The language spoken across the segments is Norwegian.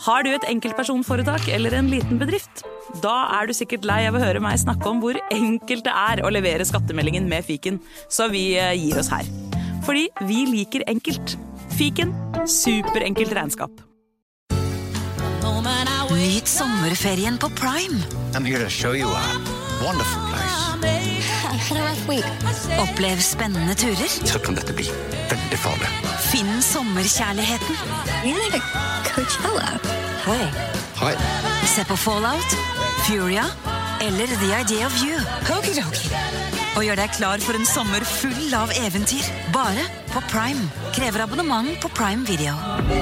Har du et enkeltpersonforetak eller en liten bedrift? Da du sikkert lei av å høre meg snakke om hvor enkelt det å levere skattemeldingen med Fiken, så vi gir oss her. Fordi vi liker enkelt. Fiken, superenkelt regnskap. Nyt sommerferien på Prime. I'm here to show you a wonderful place. Had a rough week. Opplev spennende turer. Så kan dette bli veldig farlig. Finn sommerkjærligheten. You're like a Coachella. Hi. Hei. Se på Fallout, Furia eller The Idea of You. Okidoki. Og gjør deg klar for en sommer full av eventyr. Bare på Prime. Krever abonnement på Prime Video.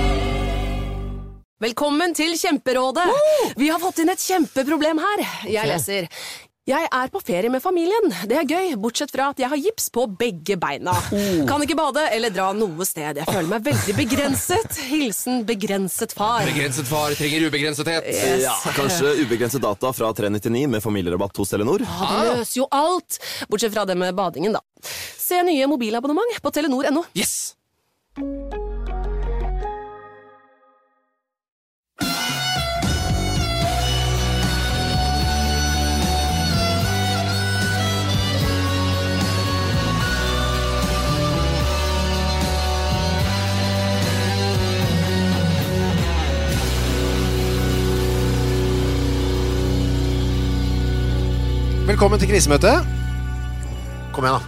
Velkommen til Kjemperådet. Vi har fått inn et kjempeproblem her. Jeg leser. Jeg på ferie med familien. Det gøy, bortsett fra at jeg har gips på begge beina. Kan ikke bade eller dra noe sted. Jeg føler meg veldig begrenset. Hilsen begrenset far. Begrenset far trenger ubegrensethet. Yes. Ja, kanskje ubegrenset data fra 399 med familierabatt hos Telenor. Det løser jo alt. Bortsett fra det med badingen da. Se nye mobilabonnement på Telenor.no. Yes! Velkommen til krisemøte. Kom igjen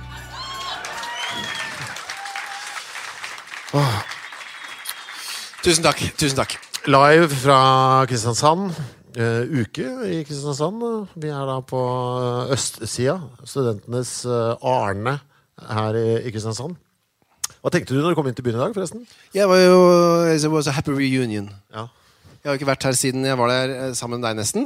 da. Tusen takk. Live fra Kristiansand. Uke i Kristiansand. Vi da på østsida. Studentenes Arne her i Kristiansand. Hva tenkte du når du kom inn til byen i dag, forresten? It was a happy reunion. Ja. Jeg har ikke vært her siden jeg var der sammen med deg nesten.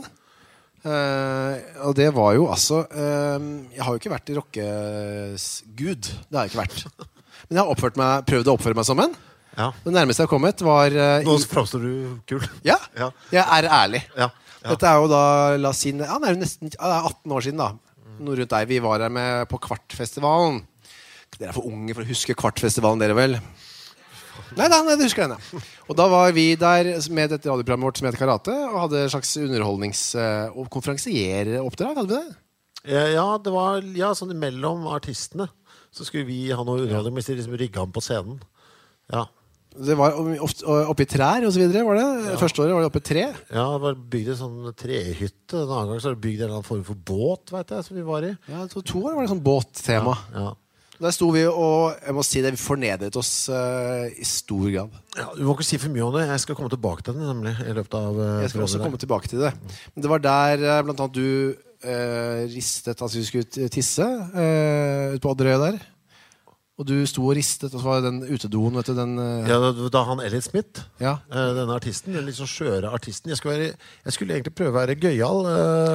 Og det var jo altså jeg har jo ikke vært i rockegud. Det har jeg ikke vært. Men jeg har prøvd å oppføre meg som en. Ja. Det nærmeste jeg har kommet var Nå fremstår du kul. Ja, Ja. jeg ærlig. Ja. Dette jo da, la oss si, det jo nesten 18 år siden da. Noe rundt deg. Vi var her med på Kvartfestivalen. Dere for unge for å huske Kvartfestivalen, dere vel? Nei, det husker jeg henne. Og da var vi der med dette radioprogrammet vårt som heter Karate, og hadde et slags underholdnings- og konferansieroppdrag, hadde vi det? Ja, det var sånn mellom artistene. Så skulle vi ha noe underholdning mens de liksom rigget ham på scenen. Ja. Det var oppe i trær og så videre, var det? Ja. Første året var det oppe i tre. Ja, det var bygd en sånn trehytte. En annen gang så var det bygd en eller annen form for båt, vet jeg, som vi var i. Ja, 2 år var det sånn båttema. Ja. Der sto vi, og jeg må si det, vi fornedret oss i stor grad. Ja, du må ikke si for mye om det. Jeg skal komme tilbake til den, nemlig, i løpet av Jeg skal også komme tilbake til det. Men det var der, blant annet du ristet, altså vi skulle tisse ut på Odderøya der. Og du sto og ristet, og så var det den utedoen, vet du, den... Ja, da han Elliot Smith, ja. Denne artisten, den litt sånn skjøre artisten. Jeg skulle egentlig prøve å være gøyal,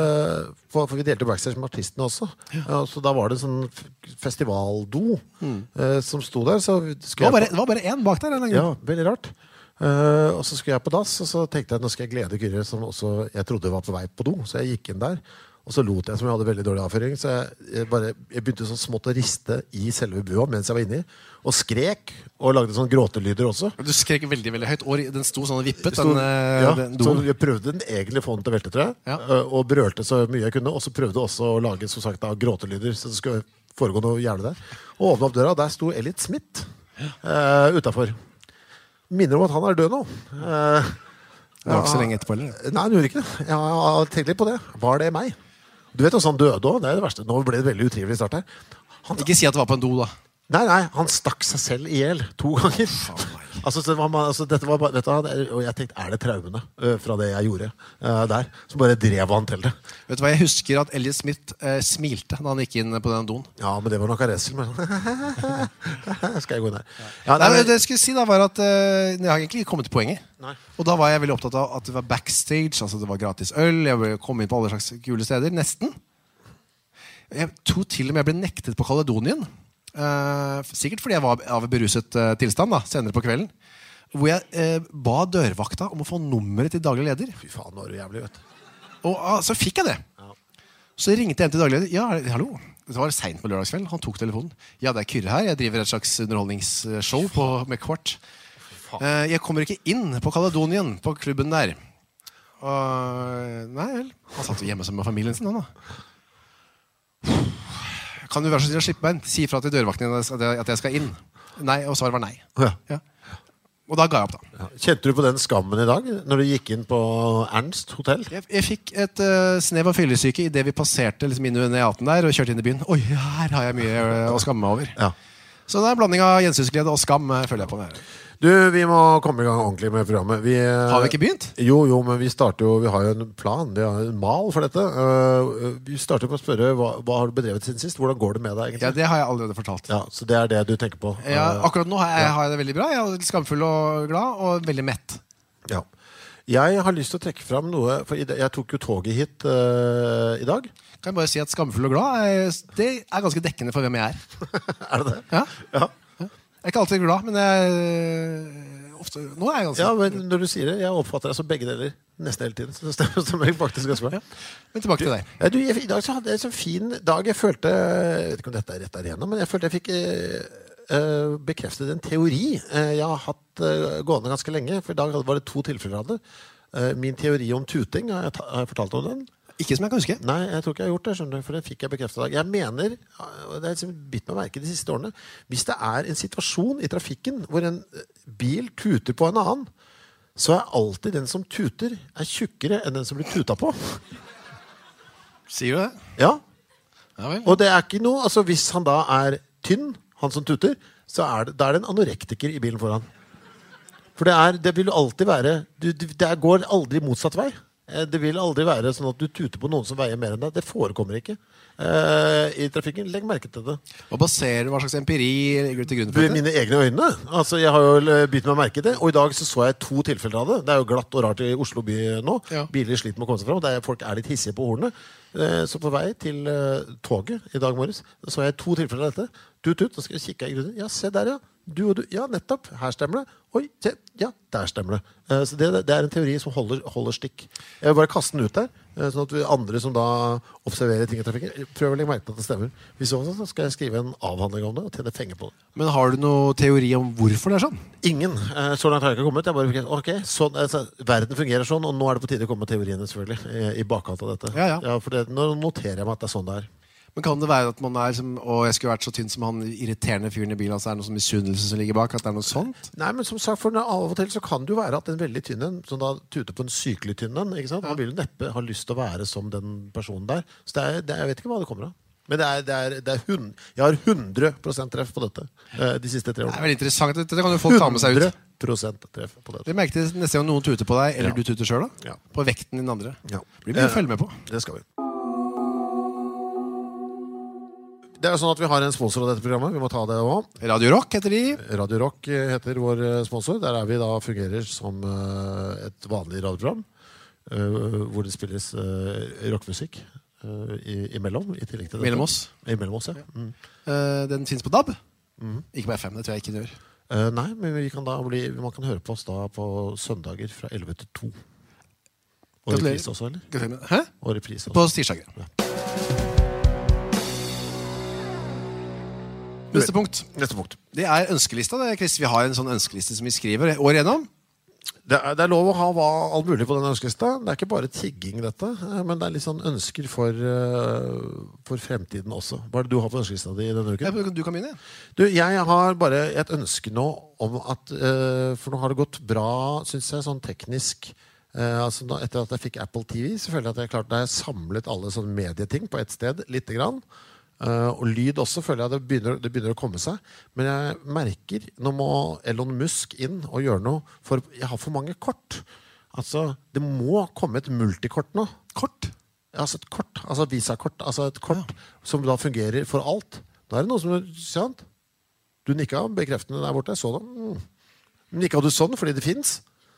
for vi delte backstage med artistene også. Ja, så da var det sånn festivaldo som sto der. Så det var bare en bak der, eller? Ja, veldig rart. Og så skulle jeg på dass, og så tenkte jeg, nå skal jeg glede Kyrre, som også jeg trodde var på vei på do. Så jeg gikk inn der. Og så lot jeg som jeg hadde veldig dårlig avføring. Så jeg begynte sånn smått å riste i selve bua mens jeg var inne i. Og skrek, og lagde sånn gråtelyder også. Du skrek veldig, veldig høyt. Og den sto sånn og vippet, den så jeg prøvde den egentlig få den til å velte, tror jeg. Ja. Og brølte så mye jeg kunne. Og så prøvde jeg også å lage, som sagt, gråtelyder. Så det skulle foregå noe jævlig der. Og åpnet opp døra, og der sto Elliot Smith utenfor. Minner om at han død nå. Det var ikke så lenge etterpå, eller? Nei, han gjorde ikke det. Jeg har tenkt litt på det. Var det meg? Du vet også han døde også, det det verste. Nå ble det veldig utrivelig start her. Ikke si at det var på en do da. Nei, han stakk seg selv ihjel 2 ganger. Og jeg tenkte, det traumene fra det jeg gjorde der? Så bare drev han til det. Vet du hva, jeg husker at Elliot Smith smilte da han gikk inn på den doen. Ja, men det var nok arrest. Skal jeg gå inn her? Ja, det jeg skulle si da var at jeg har egentlig ikke kommet til poenget. Nei. Og da var jeg veldig opptatt av at det var backstage, altså det var gratis øl, jeg kom inn på alle slags kule steder, nesten. Jeg tror til og med jeg ble nektet på Kaledonien. Sikkert fordi jeg var av beruset tilstand da, senere på kvelden, hvor jeg ba dørvakta om å få nummeret til daglig leder. Fy faen, nå du jævlig, vet du. Og så fikk jeg det. Ja. Så ringte jeg til daglig leder. Ja, hallo. Det var sent på lørdagskveld. Han tok telefonen. Ja, det Kyrre her. Jeg driver et slags underholdningsshow med Kvart. Jeg kommer ikke inn på Caledonien, på klubben der. Nei vel, han satt jo hjemme sammen med familien sin da. Kan du være så snill å slippe meg inn? Si fra til dørvakten at jeg skal inn. Nei, og svaret var nei. Ja. Og da ga jeg opp da. Ja. Kjente du på den skammen i dag, når du gikk inn på Ernst hotell? Jeg fikk et snev av fyllesyke i det vi passerte liksom inn under E18 der, og kjørte inn i byen. Oi, her har jeg mye å skamme meg over. Ja. Så det en blanding av gjensynsglede og skam, føler jeg på det. Du, vi må komme i gang ordentlig med programmet. Har vi ikke begynt? Jo, men vi starter jo, vi har jo en plan, vi har en mal for dette. Vi starter med å spørre, hva har du bedrevet siden sist? Hvordan går det med deg egentlig? Ja, det har jeg allerede fortalt. Ja, så det er det du tenker på? Ja, akkurat nå har jeg det veldig bra. Jeg er skamfull og glad, og veldig mett. Ja. Jeg har lyst til å trekke frem noe, for jeg tok jo toget hit i dag. Kan jeg bare si at skamfull og glad, det er ganske dekkende for hvem jeg er. Er det det? Ja. Jeg er ikke alltid glad, men ofte, nå er jeg ganske... Ja, men når du sier det, jeg oppfatter deg som begge deler nesten hele tiden. Så det stemmer faktisk ganske bra. Men tilbake til deg. I dag så hadde jeg en sånn fin dag. Jeg følte, jeg vet ikke om dette er rett arena, men jeg følte jeg fikk bekreftet en teori jeg har hatt gående ganske lenge. For i dag var det 2 tilfeller av det. Min teori om tuting, har jeg fortalt om den? Ikke som jeg kan huske. Nei, jeg tror ikke jeg har gjort det, skjønner du, for det fikk jeg bekreftet i dag. Jeg mener, og det har bitt meg merke de siste årene, hvis det er en situasjon i trafikken hvor en bil tuter på en annen, så er alltid den som tuter tjukkere enn den som blir tuta på. Sier du det? Ja. Ja vel. Og det er ikke noe, altså hvis han da er tynn, han som tuter, så da er det en anorektiker i bilen foran. For det vil jo alltid være, det går aldri motsatt vei. Det vil aldri være sånn at du tuter på noen som veier mer enn deg. Det forekommer ikke i trafikken. Legg merke til det. Hva slags empiri ligger du til grunn for det? Mine egne øyne. Altså, jeg har jo begynt med å merke det. Og i dag så jeg 2 tilfeller av det. Det er jo glatt og rart i Oslo by nå. Ja. Biler sliter med å komme seg frem. Folk er litt hissige på hornene. Så på vei til toget i dag morges så jeg 2 tilfeller av dette. Tut, så skal jeg kikke i grunnen. Ja, se der, ja. Du og du. Ja, nettopp. Her stemmer det. Oi, se. Ja, der stemmer det. Så det er en teori som holder stikk. Jeg vil bare kaste den ut der, sånn at andre som da observerer ting i trafikken, prøver å legge merke til at det stemmer. Hvis også, så skal jeg skrive en avhandling om det og tjene penger på det. Men har du noe teori om hvorfor det er sånn? Ingen. Så langt har jeg ikke kommet. Jeg bare, ok, sånn, verden fungerer sånn, og nå er det på tide å komme med teoriene selvfølgelig, i bakkant av dette. Ja, for nå noterer jeg meg at det er sånn det er. Men kan det være at man er som, jeg skulle vært så tynn som han irriterende fyren i bilen, altså er det noe som misunnelse som ligger bak, at det er noe sånt? Nei, men som sagt, for av og til så kan det jo være at en veldig tynn som da tuter på en sykelig tynn ikke sant? Man vil jo neppe ha lyst til å være som den personen der. Så jeg vet ikke hva det kommer av. Men jeg har 100% treff på dette de siste 3 årene. Det er veldig interessant. Dette kan jo folk ta med seg ut. 100% treff på dette. Det merker til neste gang noen tuter på deg, eller du tuter selv da? Ja. På vekten din andre. Ja. Blir mye å følge med på. Det skal vi. Det er sånn at vi har en sponsor av dette programmet. Vi må ta det også. Radio Rock heter de. Radio Rock heter vår sponsor. Der vi da fungerer som et vanlig radioprogram, hvor det spilles rockmusikk imellom, i tillegg til det. Mellom oss. Mellom oss, ja. Den finnes på DAB. Ikke på FM, det tror jeg ikke den gjør. Nei, men man kan høre på oss da på søndager fra 11 til 2. Og repris også, eller? Hæ? Og repris også. På tirsdager. Ja. Neste punkt. Det er ønskelista, Chris. Vi har en sånn ønskeliste som vi skriver år gjennom. Det er lov å ha alt mulig på den ønskelista. Det er ikke bare tigging dette, men det er litt sånn ønsker for fremtiden også. Hva er det du har på ønskelista di denne uken? Ja, du kan begynne. Jeg har bare et ønske nå om at, for nå har det gått bra, synes jeg, sånn teknisk. Etter at jeg fikk Apple TV, så føler jeg at jeg klarte da jeg samlet alle sånne medieting på et sted, litt grann. Og lyd også føler jeg det begynner å komme seg. Men jeg merker, nå må Elon Musk inn og gjøre noe, for jeg har for mange kort. Altså, det må komme et multikort nå. Kort? Altså et kort, altså visakort, altså et kort som da fungerer for alt. Nå er det noe som er sant. Du nikket bekreftende der borte, så det. Nikket du sånn fordi det finnes?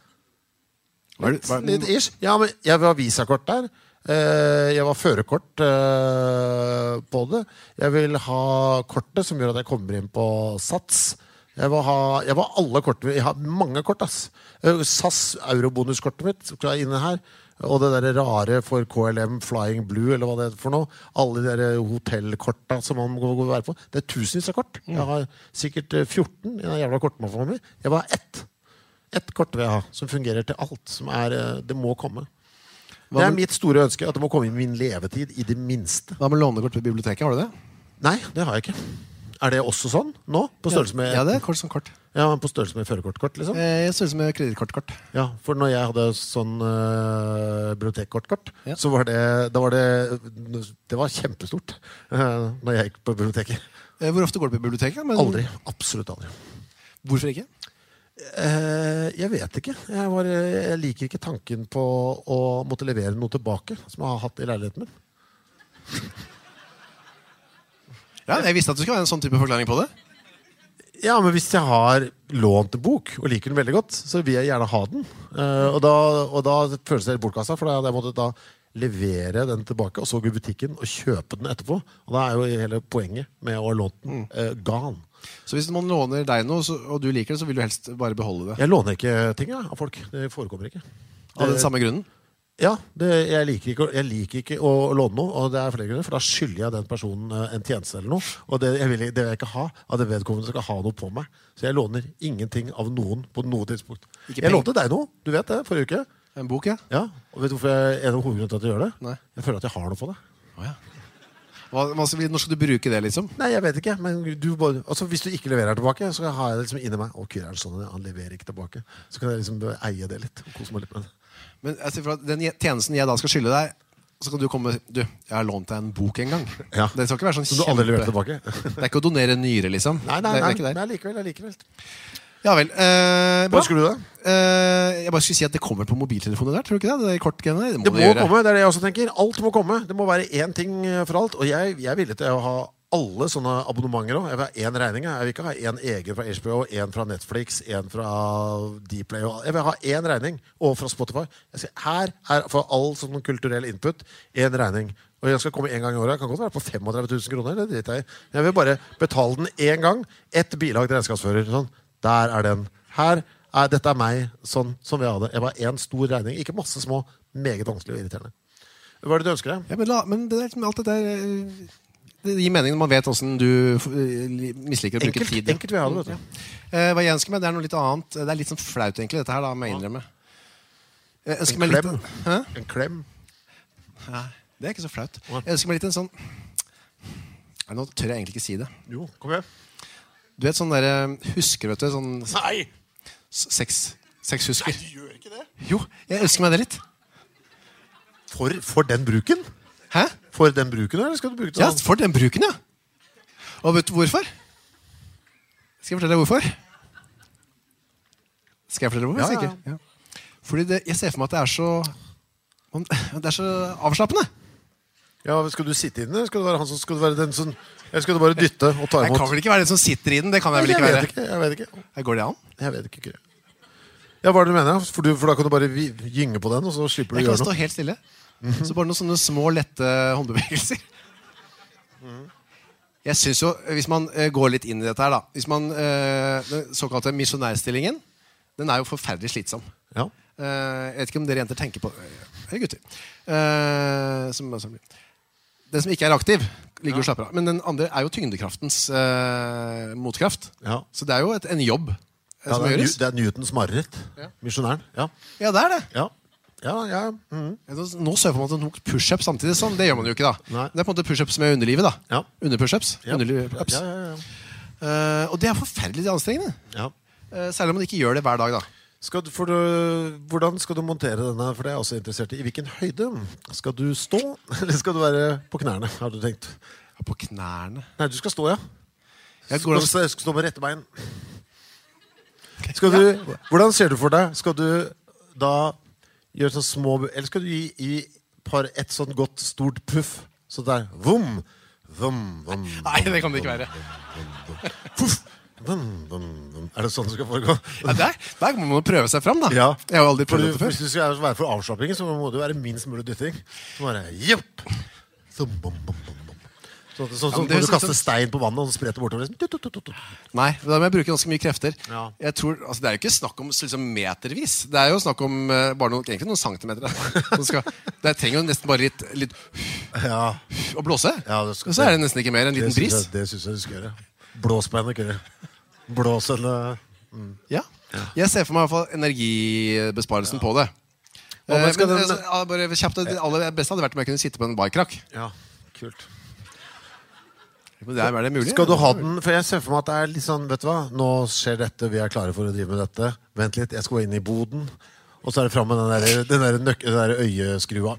Litt ish. Ja, men jeg vil ha visakort der. Jeg var førerkort på det. Jeg vil ha kortet som gjør at jeg kommer inn på Sats. Jeg var alle kortene. Jeg har mange kort, SAS eurobonuskortet mitt som er inne her. Og det der rare for KLM Flying Blue, eller hva det er for noe. Alle de der hotellkorta som man må være på. Det er tusenvis av kort. Jeg har sikkert 14 i den jævla kortmafanen min. Jeg var 1. ett kort vil jeg ha, som fungerer til alt. Det må komme. Det mitt store ønske, at det må komme i min levetid, i det minste. Hva med lånekort på biblioteket, har du det? Nei, det har jeg ikke. Det også sånn nå? På størrelse med... Ja, det kort som kort. Ja, på størrelse med førerkortkort, liksom? Størrelse med kredittkortkort. Ja, for når jeg hadde sånn bibliotekkortkort, så var det var kjempestort når jeg gikk på biblioteket. Hvor ofte går du på biblioteket? Aldri, absolutt aldri. Hvorfor ikke? Jeg vet ikke. Jeg liker ikke tanken på å måtte levere noe tilbake som jeg har hatt i leiligheten min. Ja, jeg visste at det skulle være en sånn type forklaring på det. Ja, men hvis jeg har lånt en bok og liker den veldig godt, så vil jeg gjerne ha den. Og da føles det helt bortkastet, for jeg måtte da levere den tilbake, og så gå i butikken og kjøpe den etterpå. Og da jo hele poenget med å ha lånt den gal. Så hvis man låner deg noe, og du liker det, så vil du helst bare beholde det? Jeg låner ikke ting av folk. Det forekommer ikke. Av den samme grunnen? Ja, jeg liker ikke å låne noe, og det flere grunner, for da skylder jeg den personen en tjeneste eller noe, og det vil jeg ikke ha, at det vedkommende skal ha noe på meg. Så jeg låner ingenting av noen på noe tidspunkt. Jeg lånte deg noe, du vet det, forrige uke. En bok, ja? Ja, og vet du hvorfor jeg en av hovedgrunnen til at jeg gjør det? Nei. Jeg føler at jeg har noe på det. Åja. Når skal du bruke det, liksom? Nei, jeg vet ikke, men hvis du ikke leverer tilbake, så har jeg det liksom inni meg. Kyr er sånn, han leverer ikke tilbake. Så kan jeg liksom eie det litt, og kose meg litt med det. Men for den tjenesten jeg da skal skylde deg, så kan du komme, jeg har lånt deg en bok en gang. Ja. Det skal ikke være sånn så du aldri leverer tilbake? Det er ikke å donere nyre, liksom. Nei, likevel. Ja vel. Hva skulle du da? Jeg bare skulle si at det kommer på mobiltelefonen der, tror du ikke det? Det kortgreiene. Det må komme, det det jeg også tenker. Alt må komme. Det må være én ting for alt. Og jeg er villig til å ha alle sånne abonnementer også. Jeg vil ha én regning. Jeg vil ikke ha én egen fra HBO, én fra Netflix, én fra Dplay. Jeg vil ha én regning, og fra Spotify. Jeg sier, her for all sånn kulturell input, én regning. Og jeg skal komme en gang i året. Jeg kan godt være på 35 000 kroner. Det driter jeg i. Jeg vil bare betale den en gang. Et bilag til regnskapsfører. Sånn. Der den. Dette meg, sånn som vi hadde. Jeg var en stor regning. Ikke masse små, meget vanskelig og irriterende. Hva det du ønsker deg? Ja, men det alt det der... Det gir mening når man vet hvordan du misliker å bruke tid. Enkelt vil jeg ha det, vet du. Hva jeg ønsker meg, det noe litt annet. Det litt sånn flaut egentlig, dette her da, må jeg innrømme. Jeg ønsker meg litt... En klem? Nei, det ikke så flaut. Jeg ønsker meg litt en sånn... Nå tør jeg egentlig ikke si det. Jo, kom igjen. Du vet sånn der husker, vet du, sånn... Nei! Seks husker. Nei, du gjør ikke det. Jo, jeg ønsker meg det litt. For den bruken? Hæ? For den bruken, eller skal du bruke det? Ja, for den bruken, ja. Og vet du hvorfor? Skal jeg fortelle deg hvorfor? Ja. Fordi jeg ser for meg at det er så avslappende. Ja, skal du sitte i den, eller skal du være han som skal være den som... Eller skal du bare dytte og ta imot? Jeg kan vel ikke være den som sitter i den, det kan jeg vel ikke være. Jeg vet ikke. Går det an? Jeg vet ikke. Ja, hva det du mener? For da kan du bare gynge på den, og så slipper du å gjøre noe. Jeg kan stå helt stille. Så bare noen sånne små, lette håndbevegelser. Jeg synes jo, hvis man går litt inn i dette her da, hvis man, den såkalte misjonærstillingen, den jo forferdelig slitsom. Ja. Jeg vet ikke om dere jenter tenker på, eller gutter, den som ikke aktiv, ligger og slapper av. Men den andre jo tyngdekraftens motkraft. Ja. Så det jo en jobb som gjøres. Det Newtons mareritt, misjonæren. Ja, det det. Ja. Nå ser jeg på en måte noen push-ups samtidig sånn. Det gjør man jo ikke da. Nei. Det på en måte push-ups med underlivet da. Ja. Under-push-ups. Ja. Underliv-ups. Ja. Og det forferdelig anstrengende. Ja. Særlig om man ikke gjør det hver dag da. Hvordan skal du montere denne? For det jeg også interessert i. I hvilken høyde? Skal du stå, eller skal du være på knærne? Har du tenkt? Ja, på knærne? Nei, du skal stå, ja. Jeg skal stå med rette bein. Hvordan ser du for deg? Skal du da gjøre sånn små... Eller skal du gi et sånn godt, stort puff? Så der, vum, vum, vum. Nei, det kan det ikke være. Puff, vum, vum, vum. Det sånn det skal foregå? Ja, der må man prøve seg frem da. Ja. Jeg har jo aldri prøvd det før. Hvis du skal være for avslappingen, så må det være minst mulig dytting. Så bare, jopp! Så bom, bom, bom, bom. Sånn når du kaster stein på vannet og spretter bortover. Nei, da må jeg bruke ganske mye krefter. Ja. Jeg tror, altså, det jo ikke snakk om liksom, metervis. Det jo snakk om bare noen centimeter. Det trenger jo nesten bare litt å blåse. Ja, så det nesten ikke mer, en liten bris. Det synes jeg du skal gjøre. Blås på henne, ikke det? Blås henne. Ja. Jeg ser for meg i hvert fall energibesparelsen på det. men skal Men, den- bare kjapt, det aller beste hadde vært om jeg kunne sitte på en barkrakk. Ja, kult. Men det er det mulig? Skal du ha den? For jeg ser for meg at det er litt sånn, vet du hva, nå skjer dette, vi er klare for å drive med dette. Vent litt, jeg skal gå inn i boden. Og så er det frem med den der øyeskrua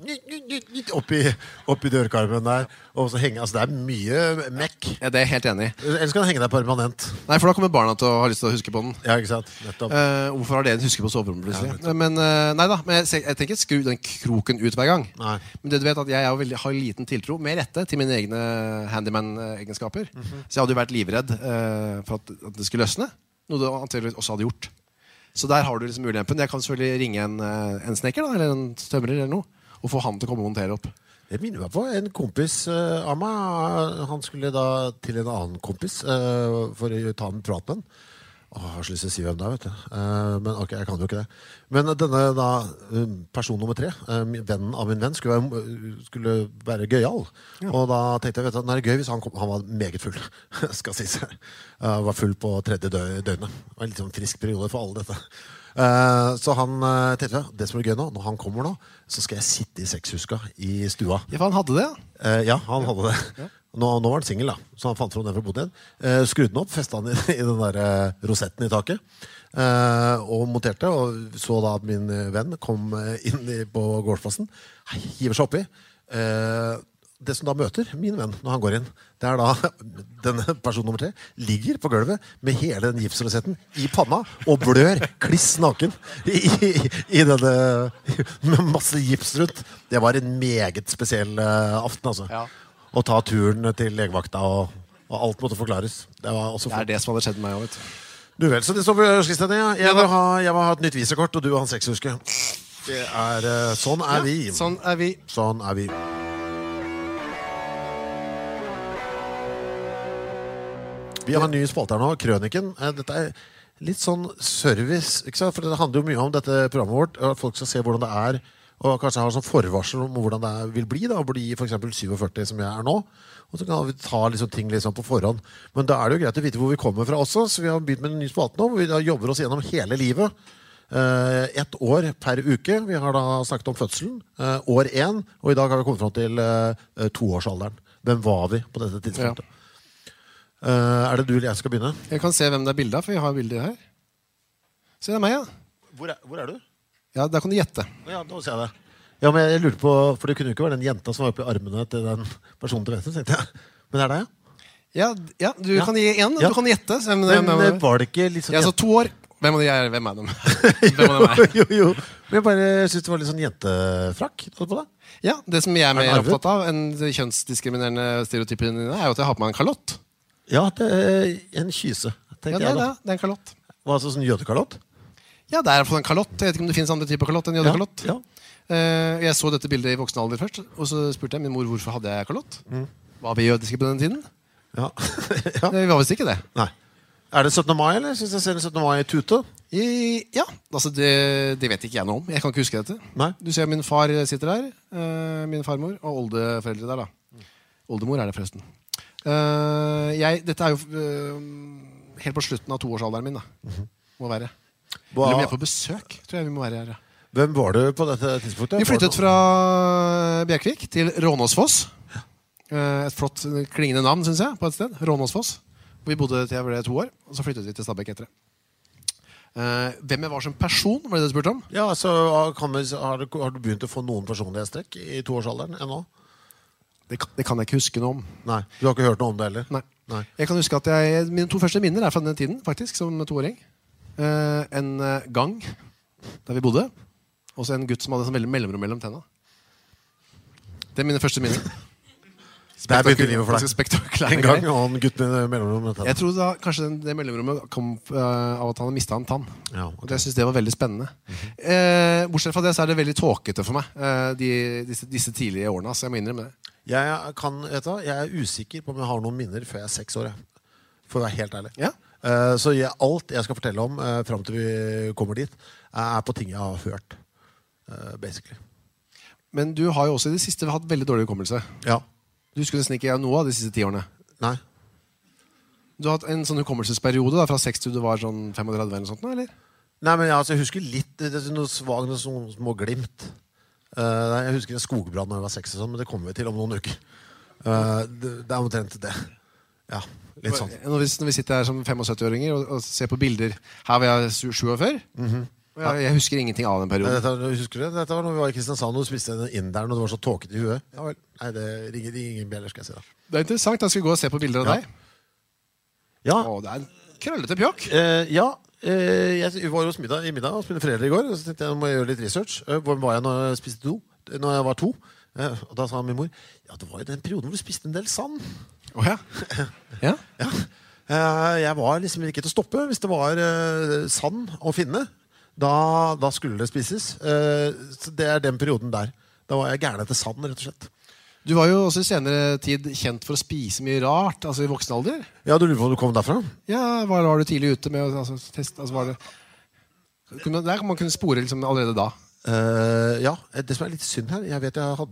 oppi dørkarmen der. Og så henge, altså det er mye mekk. Ja, det er jeg helt enig i. Ellers kan den henge der permanent. Nei, for da kommer barna til å ha lyst til å huske på den. Ja, ikke sant? Nettopp. Hvorfor har det en huske på soverommet plutselig? Men nei da, men jeg tenker ikke skru den kroken ut hver gang. Nei. Men det du vet at jeg er jo har liten tiltro, med rette, til mine egne handyman-egenskaper. Så jeg hadde jo vært livredd for at det skulle løsne. Noe du antageligvis også hadde gjort. Så der har du liksom ulempen. Jeg kan selvfølgelig ringe en snekker da, eller en tømrer eller noe, og få han til å komme og montere opp. Det minner meg på en kompis av meg. Han skulle da til en annen kompis for å ta en prat med den. Jeg har så lyst til å si hvem det er, vet du. Men ok, jeg kan jo ikke det. Men denne da, person nummer 3, vennen av min venn, skulle være gøyal. Ja. Og da tenkte jeg, vet du, det er gøy hvis han var meget full, skal sies. Var full på 3. døgnet. Det var en litt sånn frisk periode for alle dette. Så han tenkte, det som er gøy nå, når han kommer nå, så skal jeg sitte i sexhuska i stua. Ja, for han hadde det? Ja, han hadde det. Ja. Nå var han single da, så han fant fra den fra boden igjen. Skrudde den opp, festet han i den der rosetten i taket, og monterte, og så da at min venn kom inn på gårdsplassen, hiver seg oppi. Det som da møter min venn når han går inn, det er da denne person nummer 3 ligger på gulvet med hele den gipsrosetten i panna og blør kliss naken i denne, med masse gips rundt. Det var en meget spesiell aften, altså. Ja. Å ta turen til legevakta, og alt måtte forklares. Det er det som hadde skjedd med meg også, vet du. Vel, så det står på ønskelisten, ja. Jeg vil ha et nytt visekort, og du har en sexhuske. Det er, sånn er vi. Sånn er vi. Sånn er vi. Vi har en ny spalte her nå, Krøniken. Dette er litt sånn service, ikke sant? For det handler jo mye om dette programmet vårt, at folk skal se hvordan det er, og kanskje har sånn forvarsel om hvordan det vil bli da, å bli for eksempel 47 som jeg er nå, og så kan vi ta liksom ting liksom på forhånd. Men da er det jo greit å vite hvor vi kommer fra også, så vi har begynt med en ny spalte nå, hvor vi da jobber oss gjennom hele livet. 1 år per uke. Vi har da snakket om fødselen, år 1, og i dag har vi kommet frem til 2-årsalderen. Hvem var vi på dette tidspunktet? Ja. Er det du eller jeg skal begynne? Jeg kan se hvem det er bildet av, for jeg har bildet her. Se, det er meg, ja. Hvor er du? Ja, der kan du gjette. Ja, nå ser jeg det. Ja, men jeg lurte på, for det kunne jo ikke være den jenta som var oppe i armene til den personen til venstre, tenkte jeg. Men er det ja? Ja, du kan gi en, du kan gjette. Men var det ikke litt sånn... Ja, så 2 år. Hvem er dem? jo. Men jeg bare synes det var litt sånn jentefrakk på det. Ja, det som jeg er mer opptatt av enn kjønnsdiskriminerende stereotypen dine, er jo at jeg har på meg en kalott. Ja, det er en kyse. Ja, det er en kalott. Hva, altså sånn jødekalott? Ja, det er en kalott. Jeg vet ikke om det finnes andre typer kalott enn jødekalott. Ja. Jeg så dette bildet i voksen alder først, og så spurte jeg min mor hvorfor hadde jeg kalott. Var vi jødiske på den tiden? Ja. Vi var visst ikke det. Nei. Er det 17. mai, eller? Synes jeg ser en 17. mai-tute? Ja, altså det vet ikke jeg noe om. Jeg kan ikke huske dette. Nei. Du ser min far sitter der, min farmor, og oldeforeldre der da. Oldemor er det forresten. Dette er jo helt på slutten av 2-årsalderen min da. Må være. Eller om jeg er på besøk, tror jeg vi må være her. Hvem var du på dette tidspunktet? Vi flyttet fra Bjerkvik til Rånåsfoss. Et flott klingende navn, synes jeg, på et sted. Rånåsfoss. Vi bodde til jeg ble 2 år, og så flyttet vi til Stabæk etter det. Hvem jeg var som person, var det du spurte om? Ja, så har du begynt å få noen personlighetstrekk i 2-årsalderen ennå? Det kan jeg ikke huske noe om. Nei, du har ikke hørt noe om det heller? Nei. Jeg kan huske at mine 2 første minner er fra den tiden, faktisk, som 2-åring. En gang der vi bodde, og så en gutt som hadde sånn veldig mellomrom mellom tennene. Det er mine første minner. Der begynte livet for deg. Spektakulære en gang, og en gutt med mellomrom mellom tennene. Jeg tror da kanskje det mellomrommet kom av at han hadde mistet en tann. Ja, okay. Og jeg synes det var veldig spennende. Bortsett fra det så er det veldig tåkete for meg, disse tidlige årene, så jeg må innrømme det. Jeg er usikker på om jeg har noen minner før jeg er 6 år, for å være helt ærlig. Ja. Så alt jeg skal fortelle om frem til vi kommer dit, er på ting jeg har hørt, basically. Men du har jo også i det siste hatt veldig dårlig hukommelse. Ja. Du husker nesten ikke noe av de siste 10 årene. Nei. Du har hatt en sånn hukommelsesperiode da, fra 6 til du var sånn 35 eller noe sånt, eller? Nei, men jeg husker litt, det er noe svagt, noe små glimt. Jeg husker en skogbrann når jeg var 6 og sånn, men det kommer vi til om noen uker. Det er omtrent det. Ja, litt sånn. Når vi sitter her som 75-åringer og ser på bilder her var jeg 47. Jeg husker ingenting av den perioden. Husker du det? Dette var når vi var i Kristiansand og spiste en inderen, og det var så tåket i huet. Ja vel, nei, det ringer ingen bjeller, skal jeg si da. Det er interessant, da skal vi gå og se på bilder av deg. Ja. Det er en krøllete pjokk. Ja, jeg var hos middag og spiste foreldre i går, og så tenkte jeg, nå må jeg gjøre litt research. Hvor var jeg når jeg var 2? Og da sa min mor, ja, det var jo den perioden hvor du spiste en del sand. Ja. Ja. Jeg var liksom ikke til å stoppe hvis det var sand å finne. Da skulle det spises. Så det er den perioden der. Da var jeg gæren etter sand, rett og slett. Du var jo også i senere tid kjent for å spise mye rart, altså i voksen alder. Ja, du lurer på om du kom derfra? Ja, var du tidlig ute med å teste? Altså, var det... Der kan man kunne spore liksom, allerede da. Ja, det som er litt synd her jeg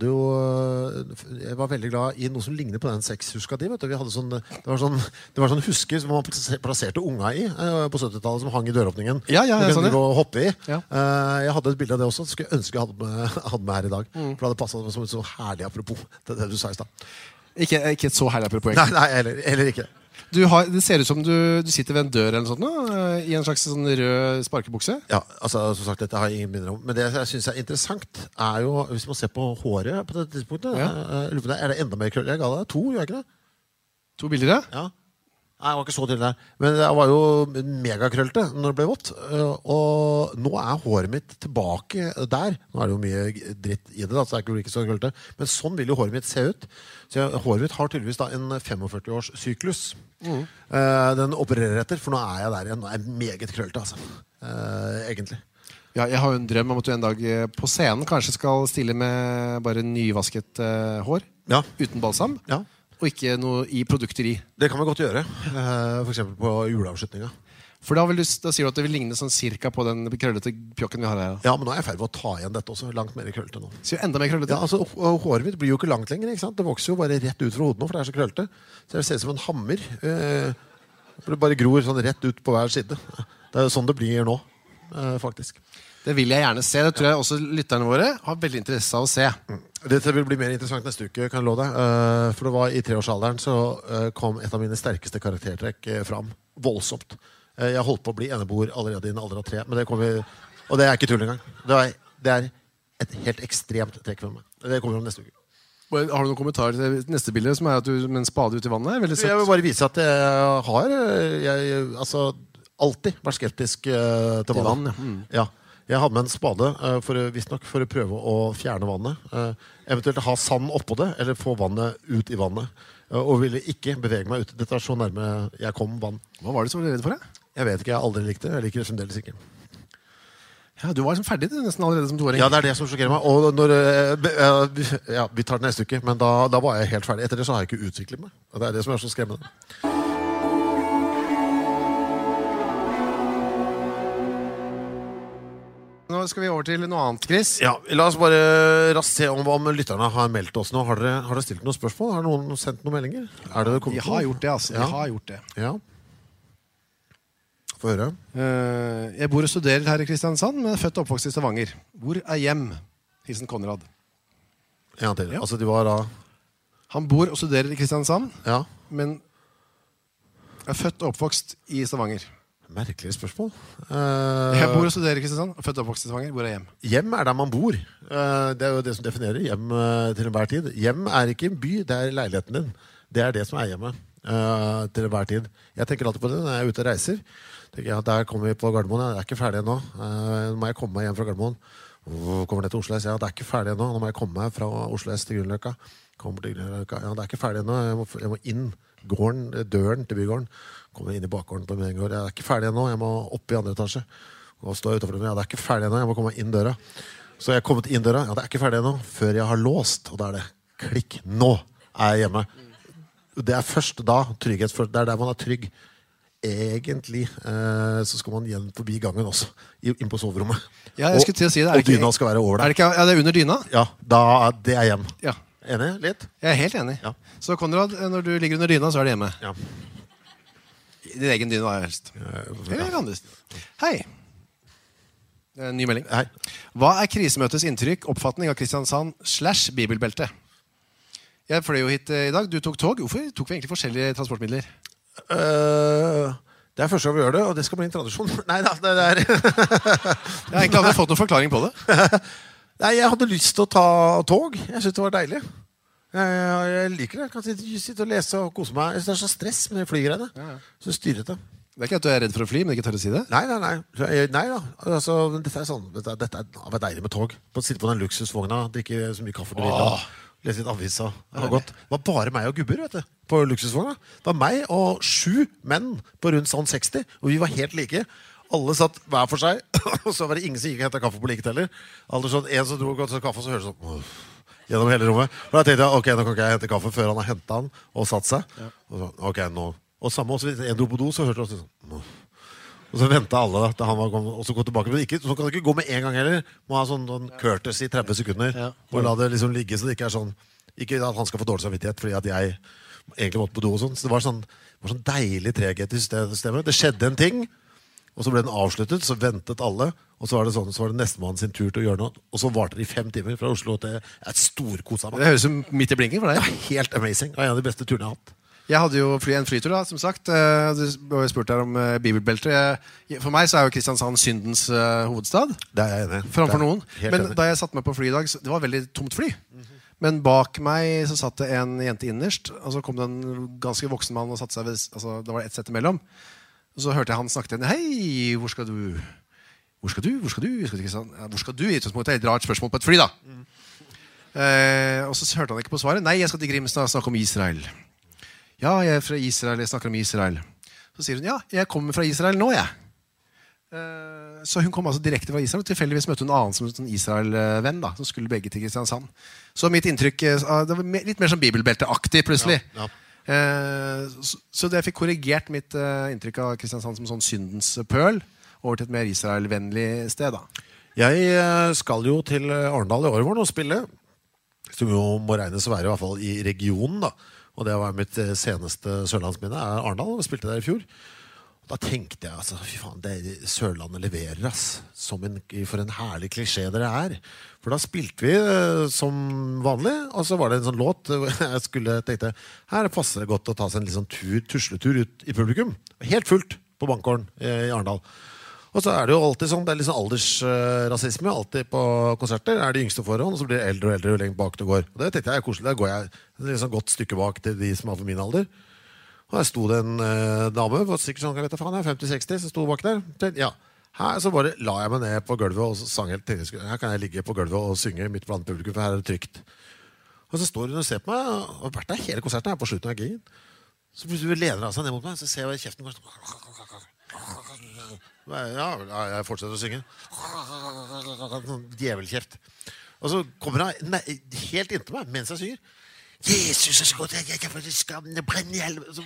var veldig glad i noe som ligner på den sexhuska di, vet du. Vi hadde det var sånn husker som man plasserte unga i på 70-tallet som hang i døråpningen. Ja, sånn å hoppe i. Ja. Jeg hadde et bilde av det også. Skulle ønske jeg hadde med her i dag. For det hadde passet som et så herlig apropos til det du sa i sted. Ikke et så herlig apropos. Nei, heller ikke. Det ser ut som du sitter ved en dør eller noe sånt nå, i en slags sånn rød sparkebukse. Ja, altså som sagt, dette har jeg ingen minner om. Men det jeg synes er interessant er jo, hvis man ser på håret på dette tidspunktet, er det enda mer krøll? Jeg ga deg 2, gjør jeg ikke det? 2 bilder, ja? Nei, jeg var ikke så til der. Men det var jo megakrøllte når det ble vått. Og nå er håret mitt tilbake der. Nå er det jo mye dritt i det, da, så det er ikke så krøllte. Men sånn vil jo håret mitt se ut. Så håret mitt har tydeligvis da en 45-års syklus. Den opererer etter, for nå er jeg der igjen. Nå er jeg meget krøllte, altså. Egentlig. Ja, jeg har jo en drøm om at du en dag på scenen kanskje skal stille med bare nyvasket hår. Ja. Uten balsam. Ja. Og ikke noe i produkteri. Det kan vi godt gjøre. For eksempel på juleavslutninga. For da sier du at det vil ligne sånn cirka på den krøllete pjokken vi har her. Ja, men nå er jeg ferdig med å ta igjen dette også. Langt mer krøllete nå. Så enda mer krøllete? Ja, altså, håret mitt blir jo ikke langt lenger, ikke sant? Det vokser jo bare rett ut fra hodet nå, for det er så krøllete. Så det ser ut som en hammer. For det bare gror sånn rett ut på hver side. Det er jo sånn det blir nå, faktisk. Det vil jeg gjerne se. Det tror jeg også lytterne våre har veldig interesse av å se. Dette vil bli mer interessant neste uke, kan jeg love deg. For det var i 3-årsalderen så kom et av mine sterkeste karaktertrekk fram. Voldsomt. Jeg holdt på å bli eneboer allerede i en alder av 3. Men det kommer, og det er ikke tull engang. Det er et helt ekstremt trekk for meg. Det kommer om neste uke. Har du noen kommentar til neste bilde, som er at du med en spade ut i vannet? Veldig søtt. Jeg vil bare vise at jeg har alltid vært skeptisk til vann. Ja. Jeg hadde med en spade for å prøve å fjerne vannet. Eventuelt ha sand oppå det, eller få vannet ut i vannet. Og ville ikke bevege meg ut. Dette er så nærme jeg kom vann. Hva var det som var redd for det? Jeg vet ikke, jeg har aldri likt det. Jeg liker det fremdeles ikke. Ja, du var liksom ferdig nesten allerede som 2-åring. Ja, det er det som sjokkerer meg. Og når, vi tar det neste uke, men da var jeg helt ferdig. Etter det så har jeg ikke utviklet meg. Og det er det som er så skremmende. Nå skal vi over til noe annet, Chris. Ja, la oss bare raskt se om lytterne har meldt oss nå. Har dere stilt noen spørsmål? Har noen sendt noen meldinger? Vi har gjort det, altså. Ja. Vi har gjort det. Ja. Få høre. Jeg bor og studerer her i Kristiansand, men er født og oppvokst i Stavanger. Hvor er hjem? Hilsen Konrad. En til. Ja. Altså, de var da... Han bor og studerer i Kristiansand, ja. Men er født og oppvokst i Stavanger. Merkelige spørsmål. Jeg bor og studerer i Kristiansand, født og oppvokst i Stavanger. Hvor er hjem? Hjem er der man bor. Det er jo det som definerer hjem til enhver tid. Hjem er ikke en by, det er leiligheten din. Det er det som er hjemmet til enhver tid. Jeg tenker alltid på det når jeg er ute og reiser. Tenker jeg, der kommer vi på Gardermoen. Jeg er ikke ferdig ennå. Nå må jeg komme meg hjem fra Gardermoen. Kommer ned til Oslo S. Ja, det er ikke ferdig ennå. Nå må jeg komme meg fra Oslo S til Grünerløkka. Kommer til Grünerløkka. Ja, det er ikke ferdig ennå. Jeg må inn gården, døren til bygården. Kommer inn i bakgården på min gård. Jeg er ikke ferdig ennå. Jeg må opp i andre etasje. Og stå utenfor den. Ja, det er ikke ferdig ennå. Jeg må komme inn døra. Så jeg har kommet inn døra. Ja, det er ikke ferdig ennå. Før jeg har låst. Og da er det klikk. Nå er jeg hjemme. Det er først da trygghetsfølelse. Det er der man er trygg. Egentlig så skal man igjen forbi gangen også. Inn på soverommet. Ja, jeg skulle til å si det. Og dyna skal være over der. Ja, det er under dyna? Ja, det er hjem. Ja. Enig? Litt? Jeg er helt enig. Ja. Så Konrad, når du ligger under dyna, så er det hjemme. Ja. Din egen dyne da, helst. Eller andres. Hei. Ny melding. Hei. Hva krisemøtets inntrykk, oppfatning av Kristiansand / bibelbelte? Jeg fløy jo hit i dag. Du tok tog. Hvorfor tok vi egentlig forskjellige transportmidler? Det første gang vi gjør det, og det skal bli en tradisjon. Nei da, det er Jeg har egentlig aldri fått noen forklaring på det. Nei, jeg hadde lyst til å ta tog. Jeg synes det var deilig. Jeg liker det. Jeg kan sitte og lese og kose meg. Jeg synes det er så stress med flygreiene. Så styrete. Det er ikke at du er redd for å fly, men ikke tør å si det? Nei da. Altså, dette er sånn. Dette er deilig med tog. Sitte på den luksusvogna, drikke så mye kaffe du vil. Lese litt avisa. Det var godt. Det var bare meg og gubber, vet du, på luksusvogna. Det var meg og 7 menn på rundt sånn 60, og vi var helt like. Alle satt hver for seg, og så var det ingen som gikk og hentet kaffe på like teller. Sånn, en som dro og gått til kaffe, og så hørte sånn gjennom hele rommet. Og da tenkte jeg, ok, nå kan ikke jeg hente kaffe før han har hentet han og satt seg. Og så, ok, nå. Og samme også, hvis en dro på do, så hørte jeg også sånn. Og så ventet alle da, til han var kommet, og så gå tilbake. Men ikke, så kan det ikke gå med en gang heller. Må ha sånn courtesy i 30 sekunder. Og la det liksom ligge, så det ikke er sånn, ikke at han skal få dårlig samvittighet, fordi at jeg egentlig måtte på do og sånn. Så det var sånn deilig treghet i systemet. Det skjedde en ting, og så ble den avsluttet, så ventet alle, og så var det sånn, så var det nestemann sin tur til å gjøre noe, og så varte det i 5 timer fra Oslo til et storkosa. Det høres som midt i blinken for deg. Ja, helt amazing. Det var en av de beste turene jeg har hatt. Jeg hadde jo en flytur da, som sagt. Du har spurt her om bibelbelter. For meg så er jo Kristiansand syndens hovedstad. Det er jeg enig. Framfor noen. Men da jeg satt meg på fly i dag, det var veldig tomt fly. Men bak meg så satt det en jente innerst, og så kom det en ganske voksen mann og satte seg ved, altså det var et sett imellom. Og så hørte jeg han snakke til henne. Hei, hvor skal du? Hvor skal du? Hvor skal du? Jeg skal til Kristiansand. Ja, hvor skal du? I utgangspunktet er et rart spørsmål på et fly da. Og så hørte han ikke på svaret. Nei, jeg skal til Grimstad og snakke om Israel. Ja, jeg er fra Israel, jeg snakker om Israel. Så sier hun, ja, jeg kommer fra Israel nå, jeg. Så hun kom altså direkte fra Israel, og tilfeldigvis møtte hun en annen som en Israel-venn da, som skulle begge til Kristiansand. Så mitt inntrykk, det var litt mer som bibelbelteaktig plutselig. Så jeg fikk korrigert mitt inntrykk av Kristiansand som sånn syndens pøl, over til et mer Israel-vennlig sted da. Jeg skal jo til Arendal i Årvården og spille, som jo må regnes å være i hvert fall i regionen da. Og det var mitt seneste sørlandsminne er Arendal, og spilte der i fjor. Og da tenkte jeg, altså, fy faen, Sørlandet leverer, ass. For en herlig klisjé dere er. For da spilte vi som vanlig, og så var det en sånn låt hvor jeg tenkte, her passer det godt å ta seg en litt sånn tusletur ut i publikum. Helt fullt på Bankgården i Arendal. Og så er det jo alltid sånn, det er litt sånn aldersrasisme alltid på konserter. Er de yngste foran, og så blir det eldre og eldre jo lenger bak det går. Og det tenkte jeg er koselig. Der går jeg et litt sånn godt stykke bak til de som er på min alder. Og der sto det en dame, var sikkert sånn, jeg vet faen, jeg er 50-60, så sto bak der. Tenkte, ja, her så bare la jeg meg ned på gulvet og sang helt tenkte, her kan jeg ligge på gulvet og synge midt blant publikum, for her er det trygt. Og så står hun og ser på meg, og har vært der hele konserten, jeg er på slutten av gigen. Så plutselig lener hun seg ned mot meg, så ser jeg kjeften går ja, jeg fortsetter å synge. Sånn djevelkjeft. Og så kommer han helt inntil meg mens jeg synger. Jesus er så godt, jeg skal brenne i helvete.